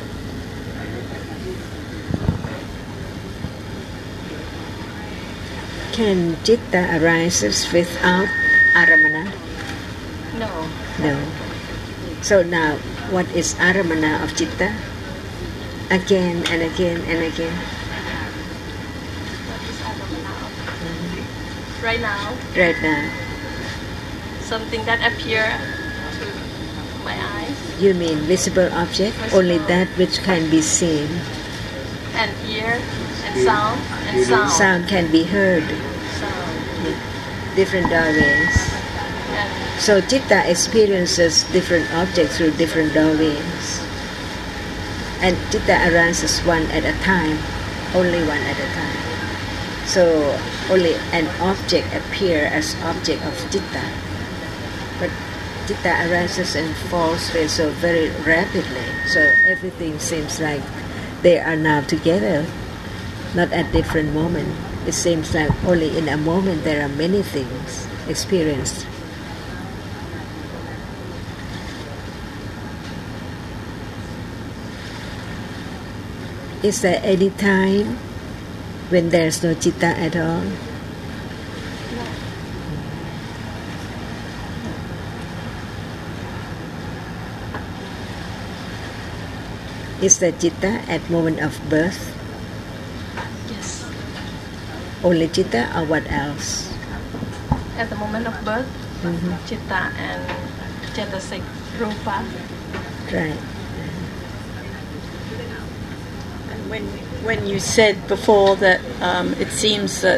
Can citta arises without aramana? No. No. So now, what is aramana of citta? Again and again and again. Right now. Right now. Something that appear to my eyes. You mean visible object? Only that which can be seen. And ear, and sound, and sound. Sound can be heard. Sound. Different doorways. So citta experiences different objects through different doorways. and citta arises one at a time, only one at a time. So only an object appears as object of citta, but citta arises and falls away so very rapidly. So everything seems like they are now together, not at different moments. It seems like only in a moment there are many things experienced. Is there any time when there's no citta at all? Is there citta at moment of birth? Yes. Only citta or what else? At the moment of birth, citta and cetasik rupa. Right. When you said before that it seems that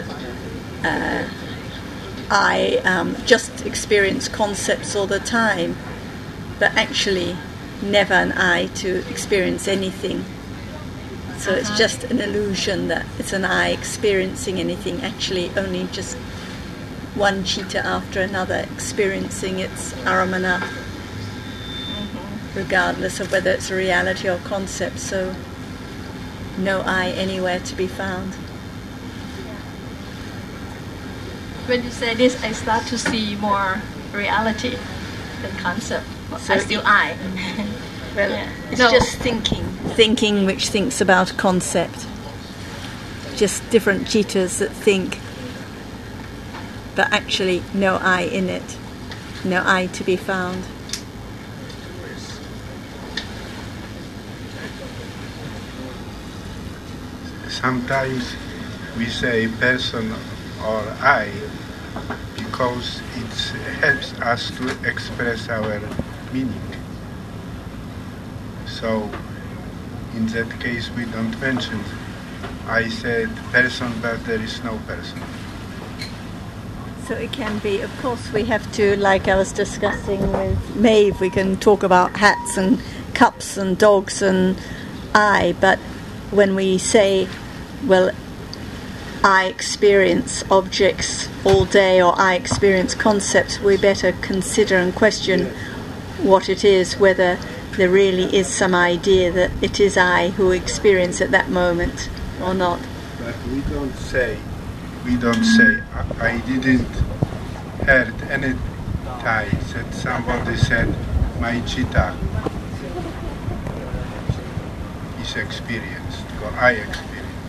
I just experience concepts all the time, but actually never an I to experience anything. So it's just an illusion that it's an I experiencing anything, actually only just one citta after another experiencing its aramana, regardless of whether it's a reality or concept. So no I anywhere to be found. When you say this, I start to see more reality than concept. So I still I. Well, Yeah. it's No. just thinking which thinks about a concept. Just different cittas that think, but actually no I in it, no I to be found. Sometimes we say person or I because it helps us to express our meaning. So in that case we don't mention I said person, but there is no person. So it can be, of course we have to, like I was discussing with Maeve, we can talk about hats and cups and dogs and I, but when we say, well, I experience objects all day or I experience concepts, we better consider and question what it is, whether there really is some idea that it is I who experience at that moment or not. But we don't say I didn't heard any time that somebody said my citta is experienced or I experienced.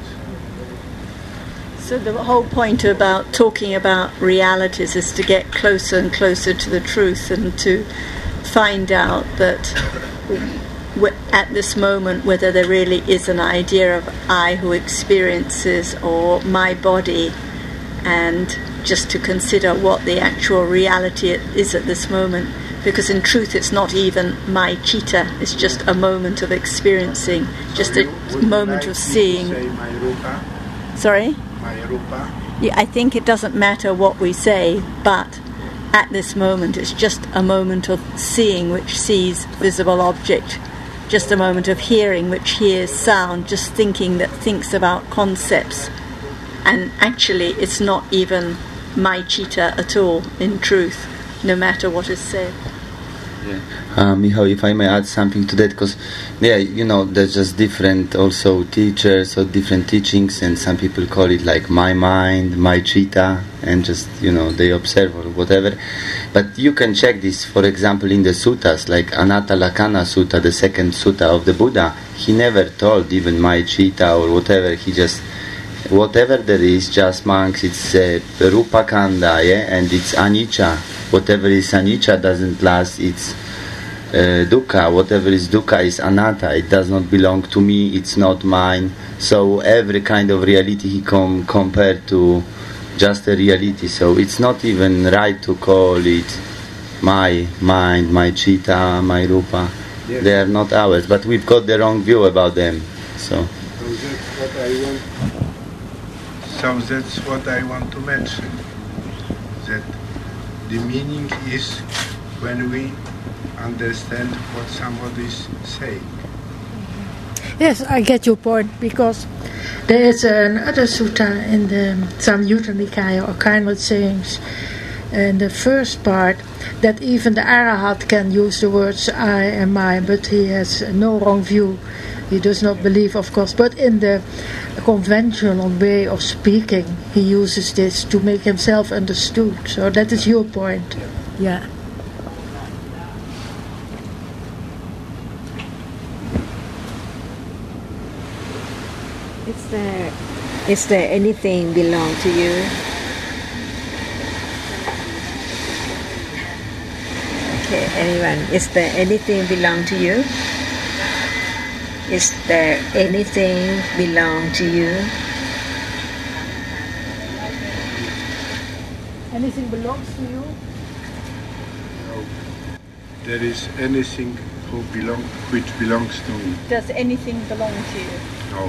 So the whole point about talking about realities is to get closer and closer to the truth and to find out that at this moment whether there really is an idea of I who experiences or my body, and just to consider what the actual reality is at this moment, because in truth it's not even my citta, it's just a moment of experiencing, just a moment of seeing. Say my rupa? Sorry? My rupa? Yeah, I think it doesn't matter what we say, but at this moment it's just a moment of seeing which sees visible object, just a moment of hearing which hears sound, just thinking that thinks about concepts. And actually it's not even my citta at all, in truth, no matter what is said. Michal, if I may add something to that, because there's just different also teachers or different teachings, and some people call it like my mind, my citta, and just they observe or whatever. But you can check this, for example, in the suttas, like Anatta Lakkhana Sutta, the second sutta of the Buddha. He never told even my citta or whatever. He just whatever there is, just monks, it's rupa kanda, and it's anicca. Whatever is anicca doesn't last, it's dukkha. Whatever is dukkha is anatta. It does not belong to me, it's not mine. So every kind of reality he compared to just a reality. So it's not even right to call it my mind, my citta, my rupa. Yes. They are not ours, but we've got the wrong view about them. So that's what I want to mention, that the meaning is when we understand what somebody is saying. Yes, I get your point, because there is another sutta in the Samyutta Nikaya, or Kindred Sayings, in the first part, that even the Arahat can use the words I and my, but he has no wrong view. He does not believe, of course, but in the conventional way of speaking, he uses this to make himself understood. So that is your point. Yeah. Is there anything belong to you? Okay, anyone? Is there anything belong to you? Is there anything belong to you? Anything belongs to you? No. There is anything which belongs to me. Does anything belong to you? No.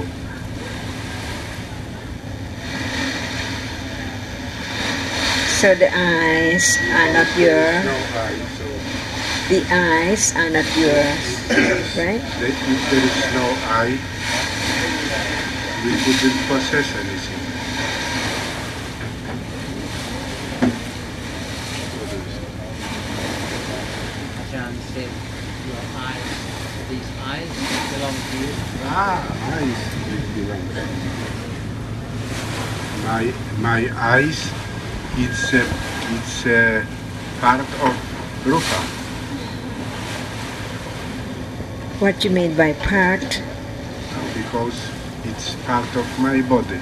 So the eyes are not yours. No eyes. The eyes are not yours, right? If there is no eye, we couldn't possess anything. Ajahn said, your eyes, these eyes belong to you. Eyes belong to me. My eyes, it's a part of Rupa. What do you mean by part? Because it's part of my body.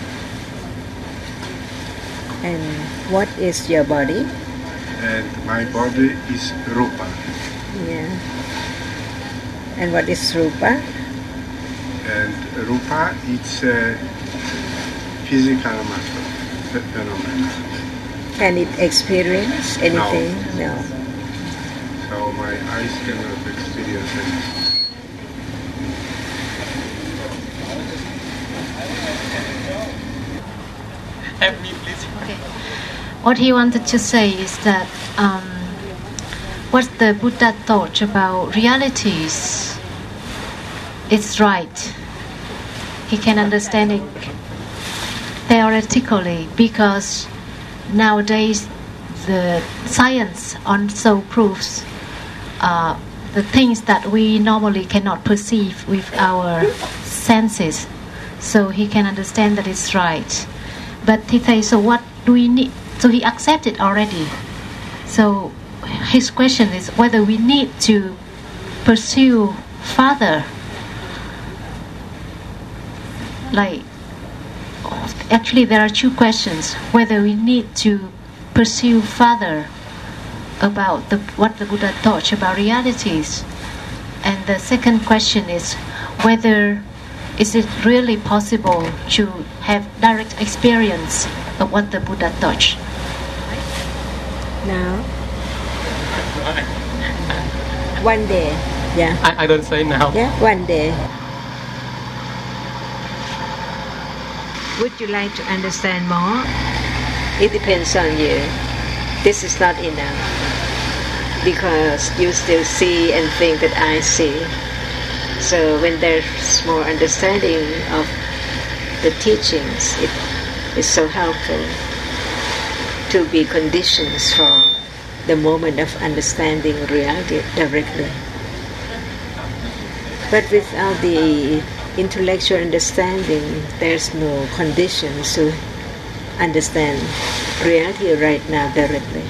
And what is your body? And my body is Rupa. Yeah. And what is Rupa? And Rupa, it's a physical matter, phenomenon. Can it experience anything? No. So my eyes cannot experience anything. Help me, please. Okay. What he wanted to say is that what the Buddha taught about realities, it's right. He can understand it theoretically, because nowadays the science also proves the things that we normally cannot perceive with our senses. So he can understand that it's right. But he says, so what do we need? So he accepted already. So his question is whether we need to pursue further. Like, actually there are two questions. Whether we need to pursue further about what the Buddha taught about realities. And the second question is whether is it really possible to have direct experience of what the Buddha taught? Now? One day. Yeah. I don't say now. Yeah, one day. Would you like to understand more? It depends on you. This is not enough, because you still see and think that I see. So when there's more understanding of the teachings, it is so helpful to be conditions for the moment of understanding reality directly. But without the intellectual understanding, there's no conditions to understand reality right now directly.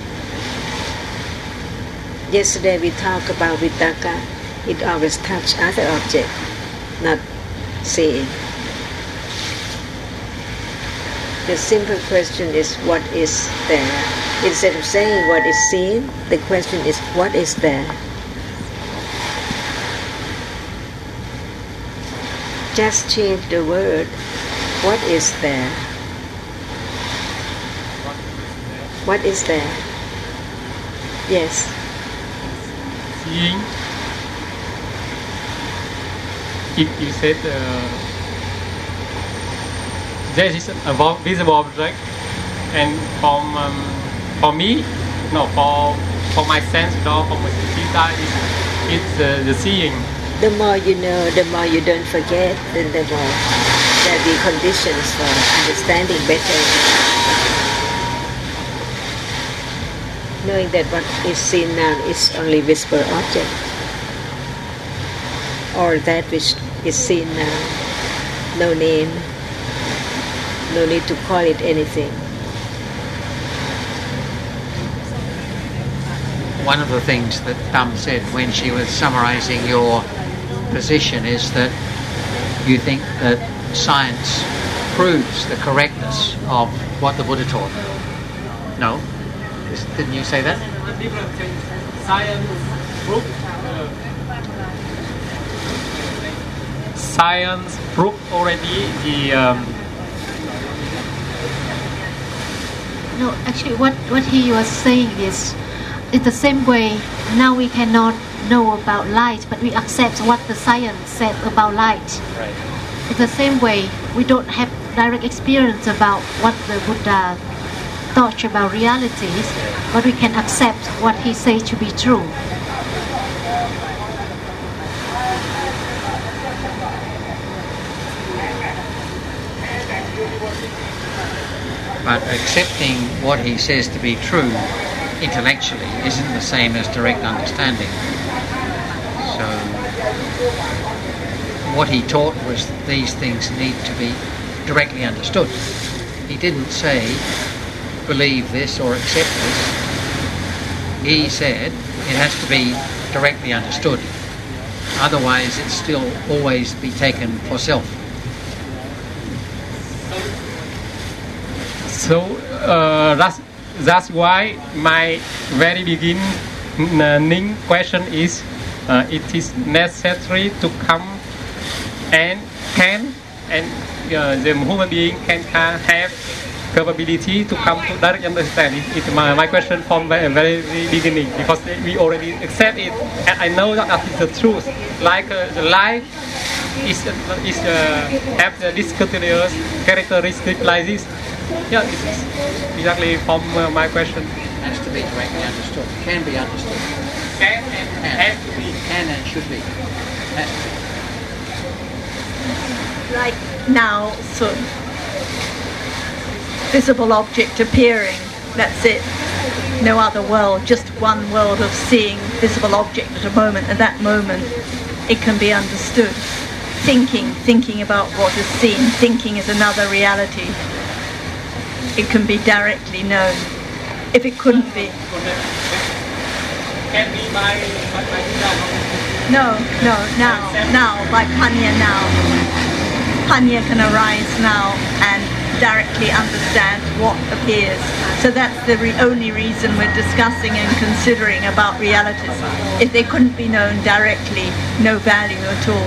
Yesterday we talked about Vitakka. It always touches other object, not seeing. The simple question is what is there? Instead of saying what is seen, the question is what is there? Just change the word. What is there? What is there? Yes. Seeing. If you said there is a visible object, and for me, no, for my sense, or for my sita, it's the seeing. The more you know, the more you don't forget, then the more there'll be conditions for understanding better. Knowing that what is seen now is only visible object, or that which is seen now, no name, no need to call it anything. One of the things that Tham said when she was summarising your position is that you think that science proves the correctness of what the Buddha taught. No? Didn't you say that? Science proved already the. No, actually, what he was saying is, it's the same way. Now we cannot know about light, but we accept what the science said about light. Right. It's the same way. We don't have direct experience about what the Buddha thought about realities, but we can accept what he says to be true. But accepting what he says to be true intellectually isn't the same as direct understanding. So what he taught was that these things need to be directly understood. He didn't say believe this or accept this. He said it has to be directly understood. Otherwise it's still always be taken for self. So that's why my very beginning question is, it is necessary to come and can, and the human being can have capability to come to direct understanding. It's my question from the very beginning, because we already accept it, and I know that is the truth. Like the life is have the discontinuous characteristic like this. Yeah, this is exactly from my question. It has to be directly understood. Can be understood. Can and has to be. Can and should be. Has to be. Like now, so visible object appearing, that's it. No other world, just one world of seeing visible object at a moment. At that moment, it can be understood. Thinking about what is seen, thinking is another reality. It can be directly known. If it couldn't be. Can be by No, now, by Panya now. Panya can arise now and directly understand what appears. So that's the only reason we're discussing and considering about realities. If they couldn't be known directly, no value at all.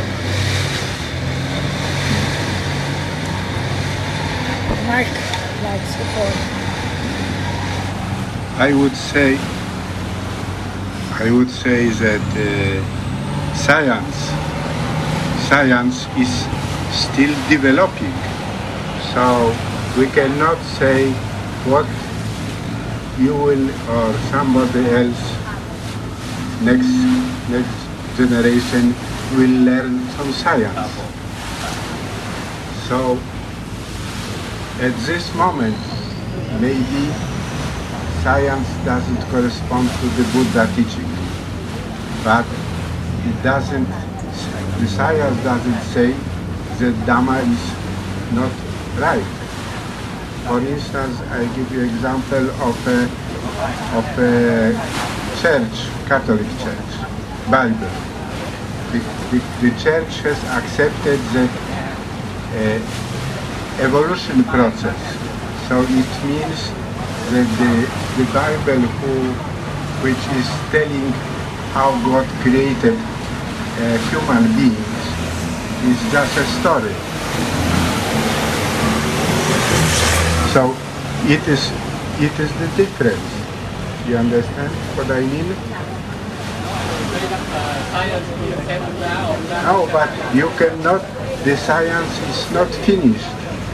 Mark likes the point. I would say that science is still developing, so we cannot say what you will or somebody else next generation will learn from science. So at this moment, maybe science doesn't correspond to the Buddha teaching, but the science doesn't say that Dhamma is not right. For instance, I give you example of a church, Catholic Church, Bible. The church has accepted the evolution process. So it means that the Bible which is telling how God created human beings is just a story. So it is the difference. You understand what I mean? No, but you cannot, the science is not finished.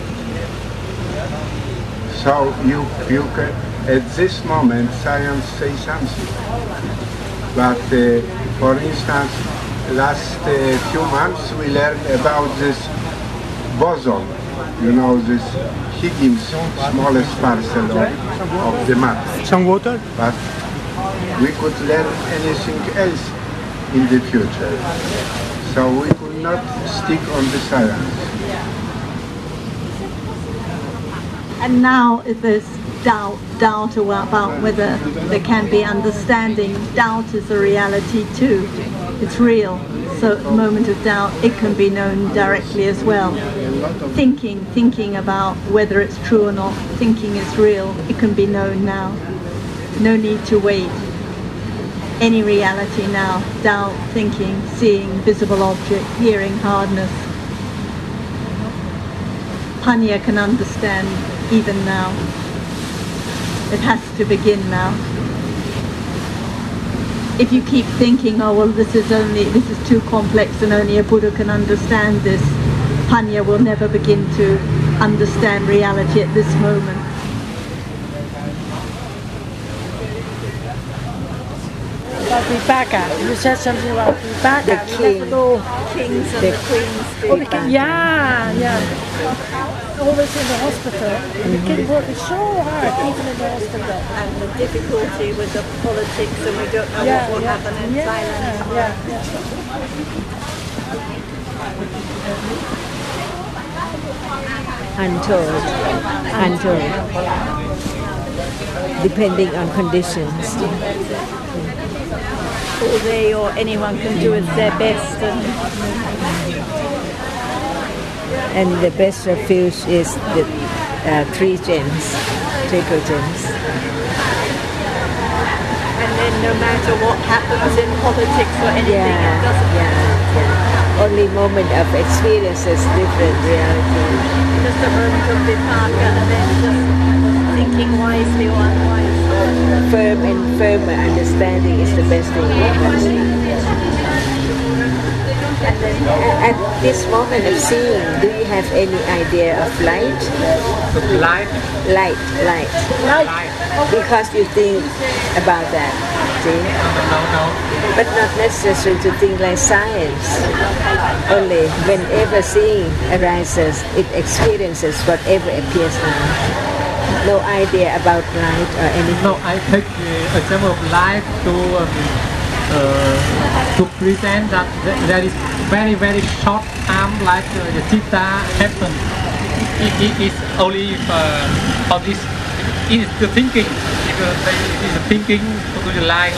So you can, at this moment, science says something. But for instance, last few months we learned about this boson, you know, this Higgins smallest parcel of the matter. Some water? But we could learn anything else in the future. So we could not stick on the science. And now if there's doubt about whether there can be understanding, doubt is a reality too. It's real. So at the moment of doubt, it can be known directly as well. Thinking about whether it's true or not, thinking is real, it can be known now. No need to wait. Any reality now, doubt, thinking, seeing, visible object, hearing, hardness. Panya can understand even now. It has to begin now. If you keep thinking, oh well, this is too complex and only a Buddha can understand this, Panya will never begin to understand reality at this moment. About Vipaka, you said something about Vipaka. The king. Kings and the queens. Oh, the king. Yeah. Always in the hospital. And the king working so hard, even in the hospital. And the difficulty with the politics, and we don't know what will happen in Thailand. Untold. Depending on conditions. All they or anyone can do is their best. And the best refuge is the triple gems. And then no matter what happens in politics or anything, it doesn't matter. Only moment of experience is different reality. Just a moment of vipaka and then just thinking wisely or unwisely. Firmer understanding is the best thing. And then at this moment of seeing, do you have any idea of light? Light. Because you think about that, see? No. But not necessary to think like science. Only whenever seeing arises, it experiences whatever appears now. No idea about light or anything. No, I take the example of light to present that there is very, very short time like the theta happen. It is only for this. It is the thinking. It is the thinking to the light.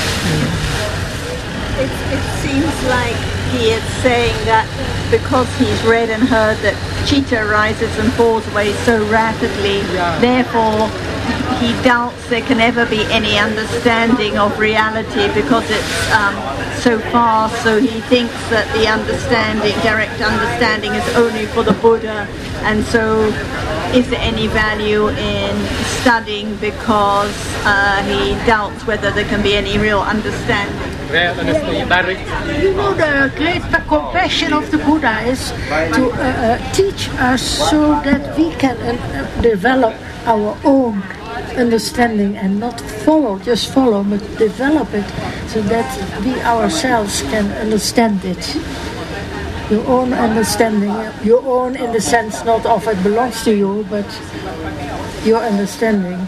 It seems like he is saying that because he's read and heard that chitta rises and falls away so rapidly, therefore he doubts there can ever be any understanding of reality because it's so fast, so he thinks that the direct understanding is only for the Buddha, and so is there any value in studying because he doubts whether there can be any real understanding? You know, the great compassion of the Buddha is to teach us so that we can develop our own understanding and not just follow, but develop it so that we ourselves can understand it. Your own understanding, your own in the sense not of it belongs to you, but your understanding.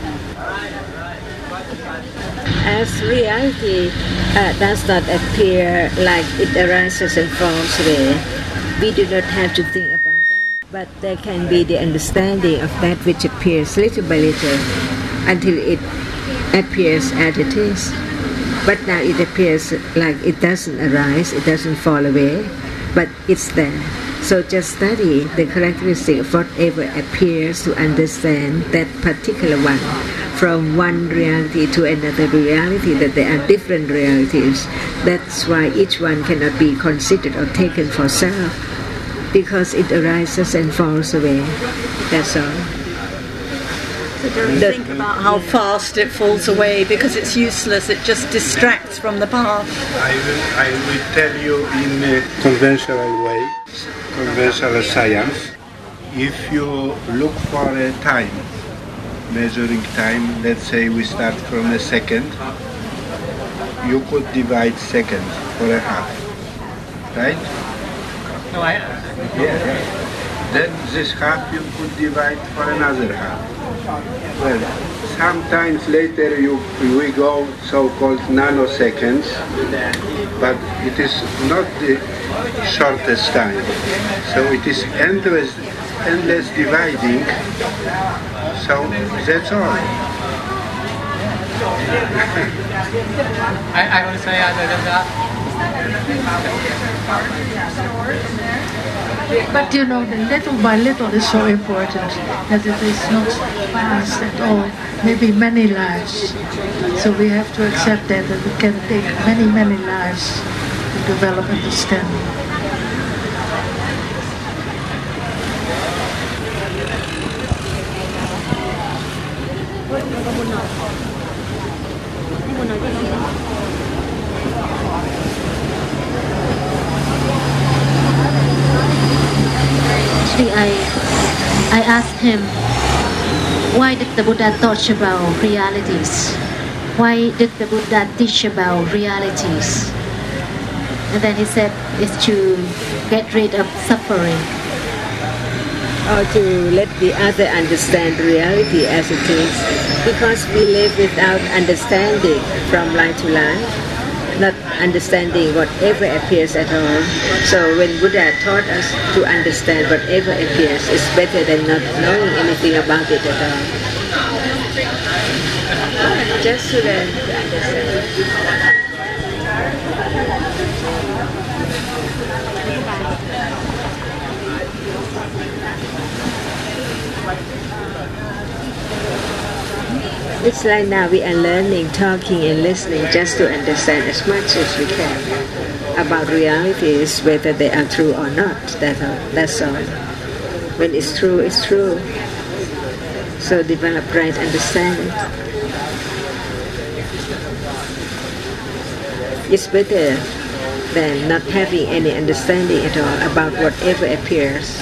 As reality does not appear like it arises and falls away, we do not have to think about that. But there can be the understanding of that which appears little by little until it appears as it is. But now it appears like it doesn't arise, it doesn't fall away, but it's there. So just study the characteristic of whatever appears to understand that particular one, from one reality to another reality, that there are different realities. That's why each one cannot be considered or taken for self, because it arises and falls away. That's all. So don't think about how fast it falls away because it's useless, it just distracts from the path. I will tell you in a conventional way, conventional science, if you look for a time, measuring time, let's say we start from a second, you could divide seconds for a half. right? No, I. Yeah. Then this half you could divide for another half. Well, sometimes later we go so-called nanoseconds, but it is not the shortest time. So it is endless dividing. So that's all. I will say other than that. But you know, the little by little is so important, that it is not fast at all, maybe many lives. So we have to accept that we can take many, many lives to develop understanding. Actually, I asked him, why did the Buddha teach about realities? Why did the Buddha teach about realities? And then he said, it's to get rid of suffering. Or to let the other understand reality as it is. Because we live without understanding from life to life, not understanding whatever appears at all. So when Buddha taught us to understand whatever appears, it's better than not knowing anything about it at all. Just to learn to understand. It's like now we are learning, talking and listening just to understand as much as we can about realities, whether they are true or not. That's all. When it's true, it's true. So develop right understanding. It's better than not having any understanding at all about whatever appears.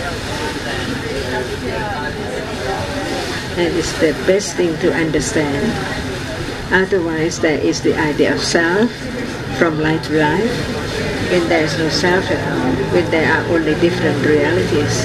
And it's the best thing to understand. Otherwise, there is the idea of self from life to life. When there is no self at all, when there are only different realities.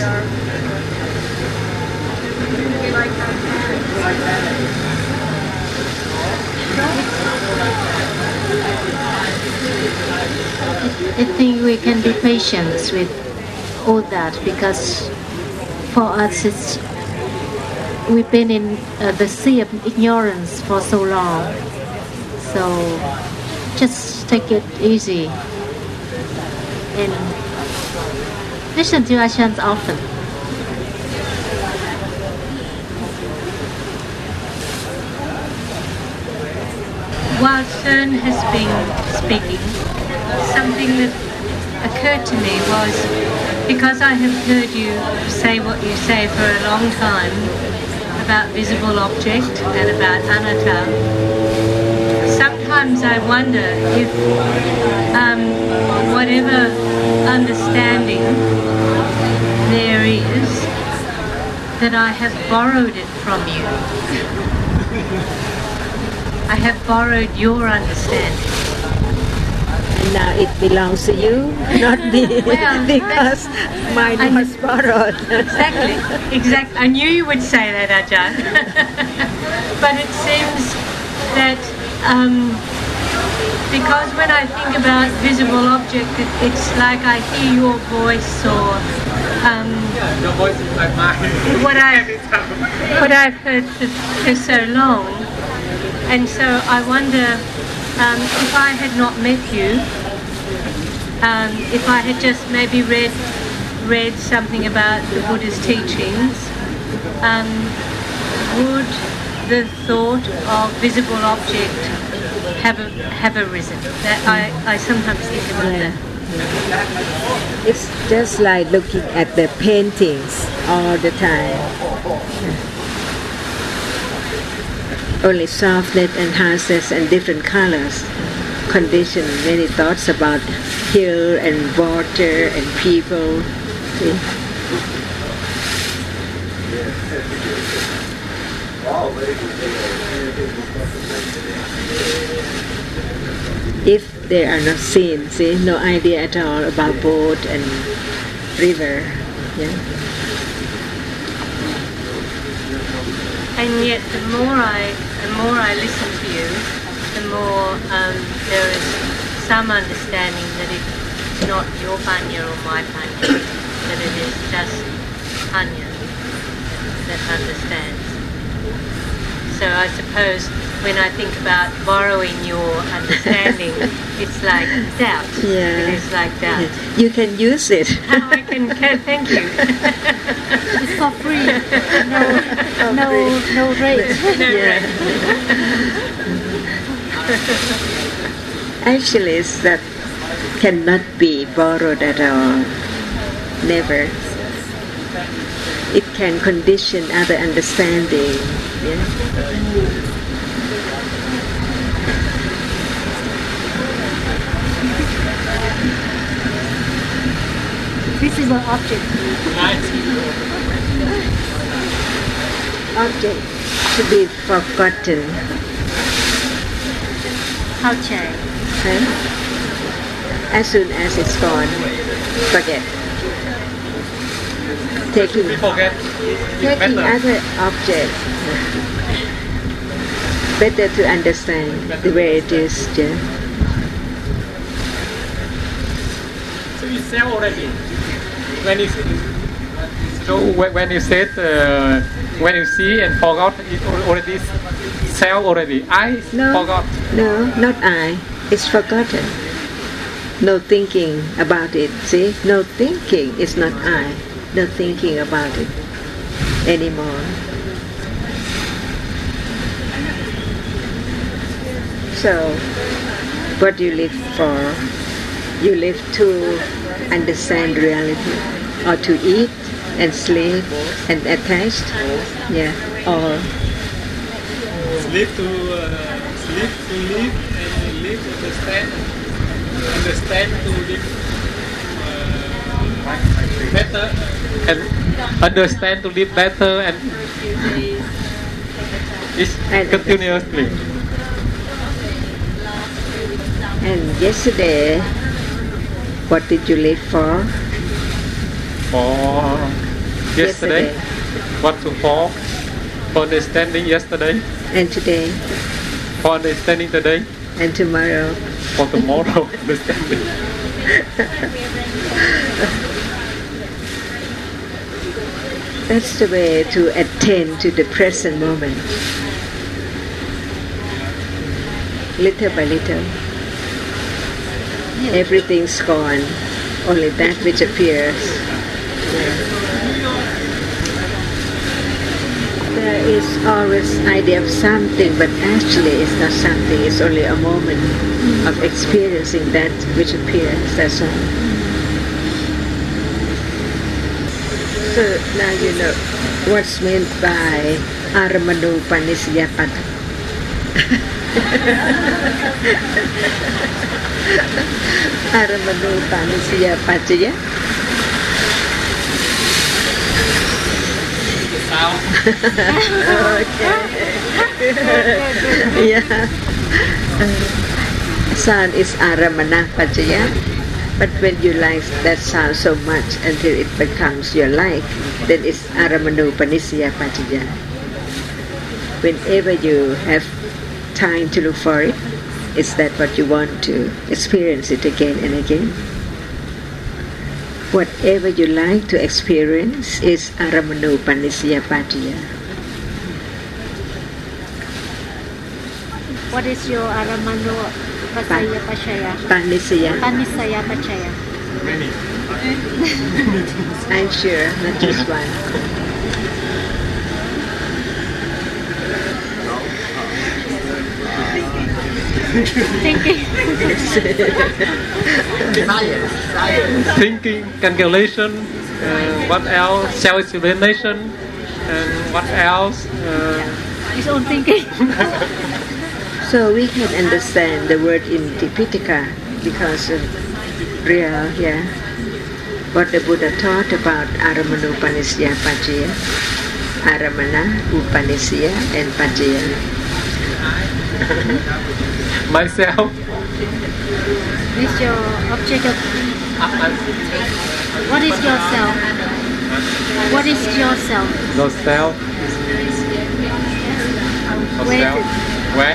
I think we can be patient with all that, because for us we've been in the sea of ignorance for so long. So just take it easy and listen to Ajahn often. While Cern has been speaking, something that occurred to me was, because I have heard you say what you say for a long time about visible object and about anatta, sometimes I wonder if whatever understanding there is, that I have borrowed it from you. I have borrowed your understanding. And now it belongs to you, not me, well, because mine was borrowed. Exactly. I knew you would say that, Ajahn. But it seems that because when I think about visible object, it's like I hear your voice, or your voice is like mine. what I've heard for so long. And so I wonder, if I had not met you, if I had just maybe read something about the Buddha's teachings, would the thought of visible object have arisen? That I sometimes think about that. It's just like looking at the paintings all the time. Only softness and harshness and different colors condition many thoughts about hill and water and people. See? if they are not seen, see, no idea at all about boat and river. Yeah. And yet, the more I listen to you, the more there is some understanding that it's not your panya or my panya, that it is just panya that understands. So I suppose when I think about borrowing your understanding, it's like doubt. Yeah. It is like doubt. You can use it. I can thank you. It's for free. No rate. Yeah. Actually, that cannot be borrowed at all. Never. It can condition other understanding. Yeah. Visible object. Object to be forgotten. How change? As soon as it's gone, forget. Taking other objects, better to understand the way it is. Yeah. So you sell already. When you said when you see and forgot, it already sell already. I forgot. No, not I. It's forgotten. No thinking about it. See, no thinking. It's not I. No thinking about it anymore. So, what do you live for? You live to understand reality, or to eat and sleep and attached, yeah, or sleep to live and live understand to live better and understand to live better and it's continuously. And yesterday, what did you live for? For yesterday. What for understanding yesterday. And today. For understanding today. And tomorrow. For tomorrow understanding. That's the way to attend to the present moment. Little by little. Everything's gone. Only that which appears. There is always idea of something, but actually it's not something. It's only a moment of experiencing that which appears. That's all. So now you know what's meant by Aramanu Panisyapada. Aramanu Panisyapada. Okay. Yeah. Sound is Aramana Pachaya. But when you like that sound so much until it becomes your life, then it's Aramanu Panisya Pachaya. Whenever you have time to look for it, is that what you want to experience it again and again? Whatever you like to experience is Aramanu Panisya Pachaya. What is your Aramanu Pasaya Pachaya? Panisya. Panisaya Pachaya. Many. I'm sure, not just one. Thinking, calculation, what else? Self-explanation, and what else? His own thinking. So we can understand the word in Tipitaka because of real, yeah. What the Buddha taught about Aramana Upanisya Pachaya, Aramana Upanisya and Pachaya. Myself. Is your object of... What is yourself? What is yourself? No self. No self. Where?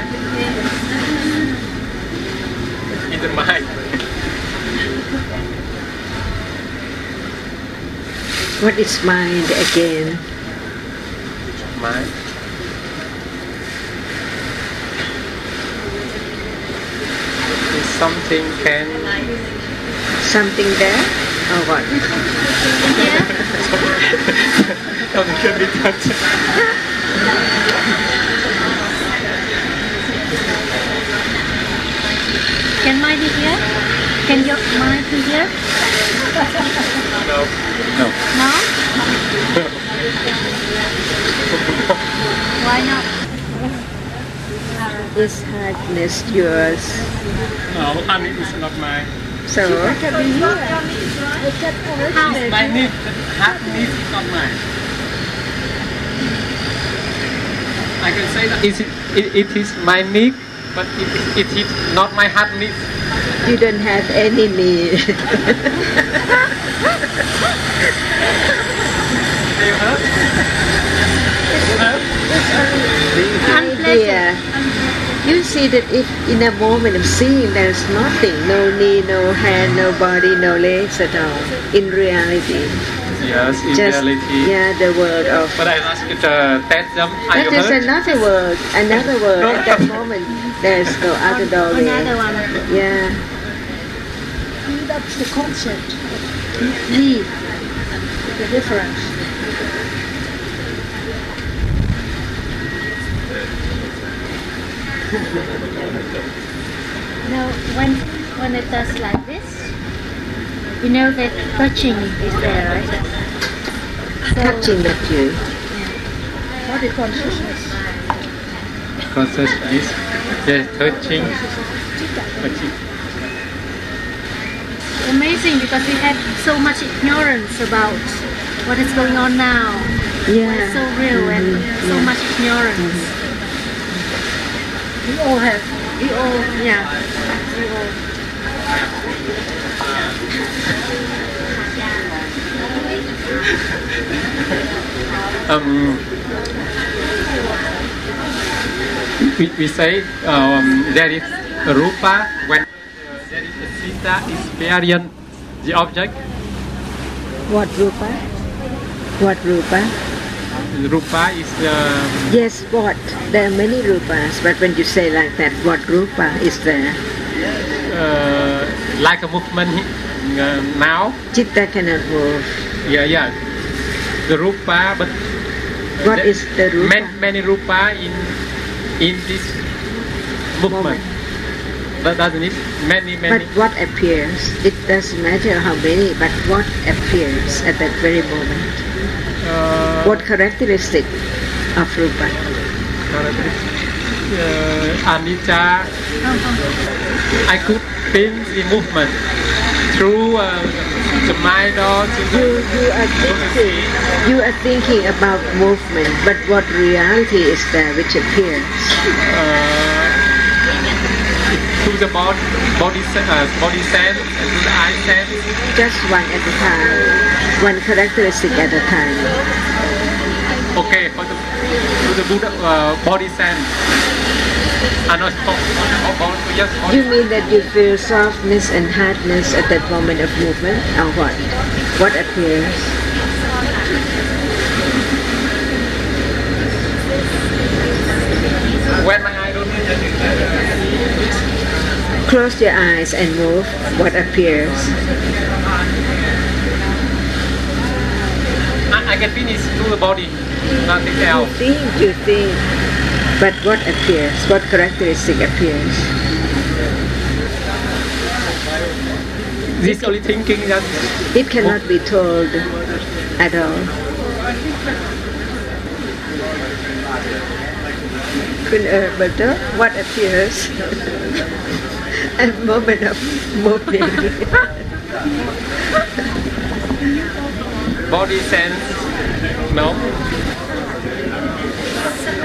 In the mind. What is mind again? Mind. Is something can... Something there? Or what? Something can be touched. Can mind be here? Can your mind be here? No. No. No? Why not? Is hardness yours? No, hardness is not mine. So? My need, hardness is not mine. I can say that It is my need, but it is not my heart need. You don't have any need. Idea. You see that if in a moment of seeing there's nothing, no knee, no hand, no body, no legs at all, in reality. Yes, in Just, reality. yeah, the world of... But I asked test them. That is another word, another word. No. At that moment, there's no other doorway. Another one. Yeah. That's the concept. Need. The difference. Now, when it does like this, you know that touching is there, right? So, Touching at you. Body consciousness. Consciousness. Yes, touching. amazing because we had so much ignorance about what is going on now. Yeah. It's so real and so much ignorance. We all have. We all, yeah. We all. We say there is a rupa when there is a sita experience the object. What rupa? What rupa? Rupa is Yes, what? There are many rupas, but when you say like that, what rupa is there? like a movement now. Chitta cannot move. Yeah. The rupa, but what is the rupa? Many rupa in this movement. But doesn't it? Many. But what appears? It doesn't matter how many, but what appears at that very moment? What characteristic of rupa? Anicca. I could feel the movement through the mind or you are thinking about movement, but what reality is there which appears? To the body sense and to the eye sense. Just one at a time, one characteristic at a time. Okay, for the Buddha body sense. You mean that you feel softness and hardness at that moment of movement, or what? What appears? When my eye don't close your eyes and move. What appears? I can finish through the body, nothing else. You think. But what appears? What characteristic appears? This only thinking that it cannot be told at all. But what appears? A moment of moving. Body sense, no.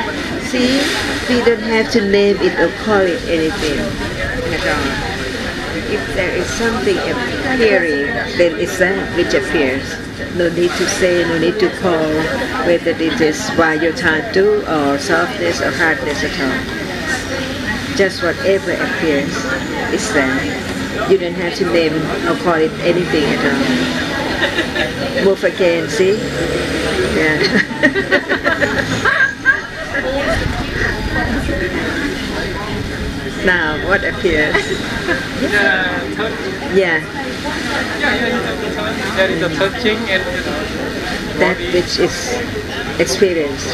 See, we don't have to name it or call it anything at all. if there is something appearing, then it's that which appears. No need to say, no need to call whether it is vayotadu or softness or hardness at all. Just whatever appears is there. You don't have to name or call it anything at all. Move again, see? Yeah. Now, what appears? Yeah. There is a touching and that which is experienced.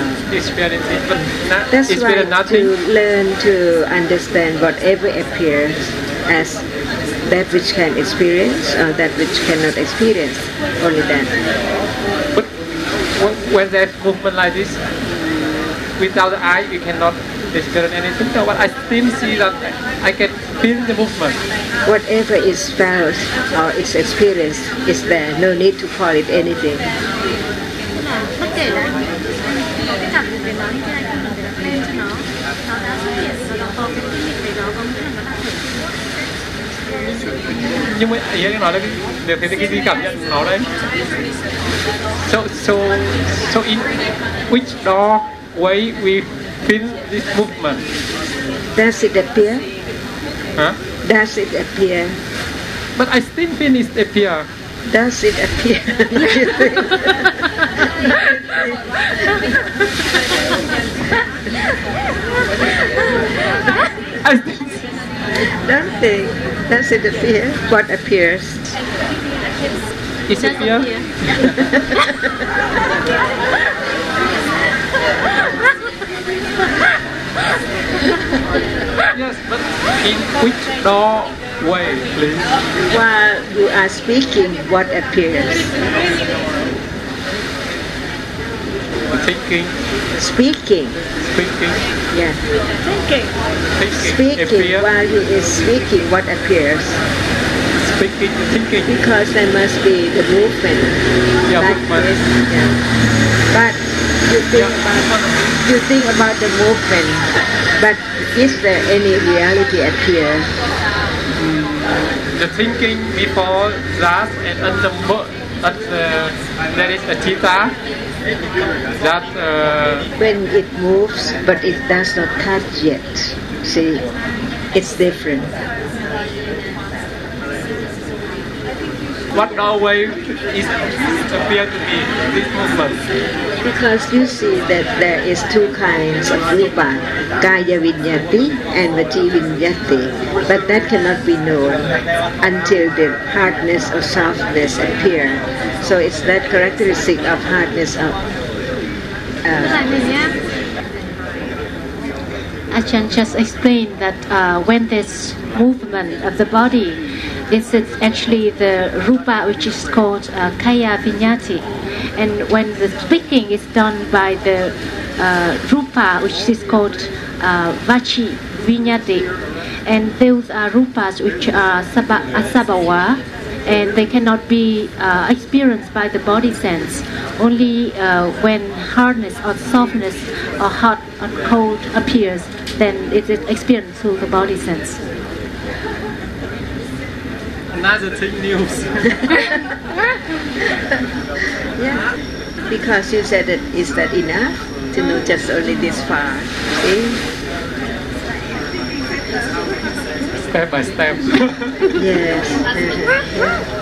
That's why to learn to understand whatever appears as that which can experience or that which cannot experience. Only that. But when there's movement like this, without the eye, you cannot experience anything. So, but I still see that I can feel the movement. Whatever is felt or is experienced is there. No need to call it anything. Nhưng mà ý anh nói là được thấy cái gì cảm nhận của nó đấy. So in which way we feel this movement? Does it appear? Huh? Does it appear? But I still feel it appear. Does it appear? I still don't think. Does it appear? What appears? Is it appear? Yes, but in which doorway, please? While you are speaking, what appears? Thinking. Speaking. Speaking. Yeah. Thinking. Speaking. Appear. While he is speaking, what appears? Speaking. Thinking. Because there must be the movement. Yeah, like movement. This. Yeah. But you think about the movement. But is there any reality appear? The thinking before that and there is a theta that when it moves but it does not touch yet. See, it's different. What doorway is appear to me this movement? Because you see that there is two kinds of rupa, kaya vinyati and vati vinyati, but that cannot be known until the hardness or softness appear. So it's that characteristic of hardness of Ajahn just explained that when there's movement of the body, it's actually the rupa which is called kaya vinyati, and when the speaking is done by the rupa which is called vachi vinyati, and those are rupas which are asabhava, and they cannot be experienced by the body sense. Only when hardness or softness or hot or cold appears, then it is experienced through the body sense. Another thing news. Yeah, because you said that is that enough to know just only this far? See? Step by step. Yes.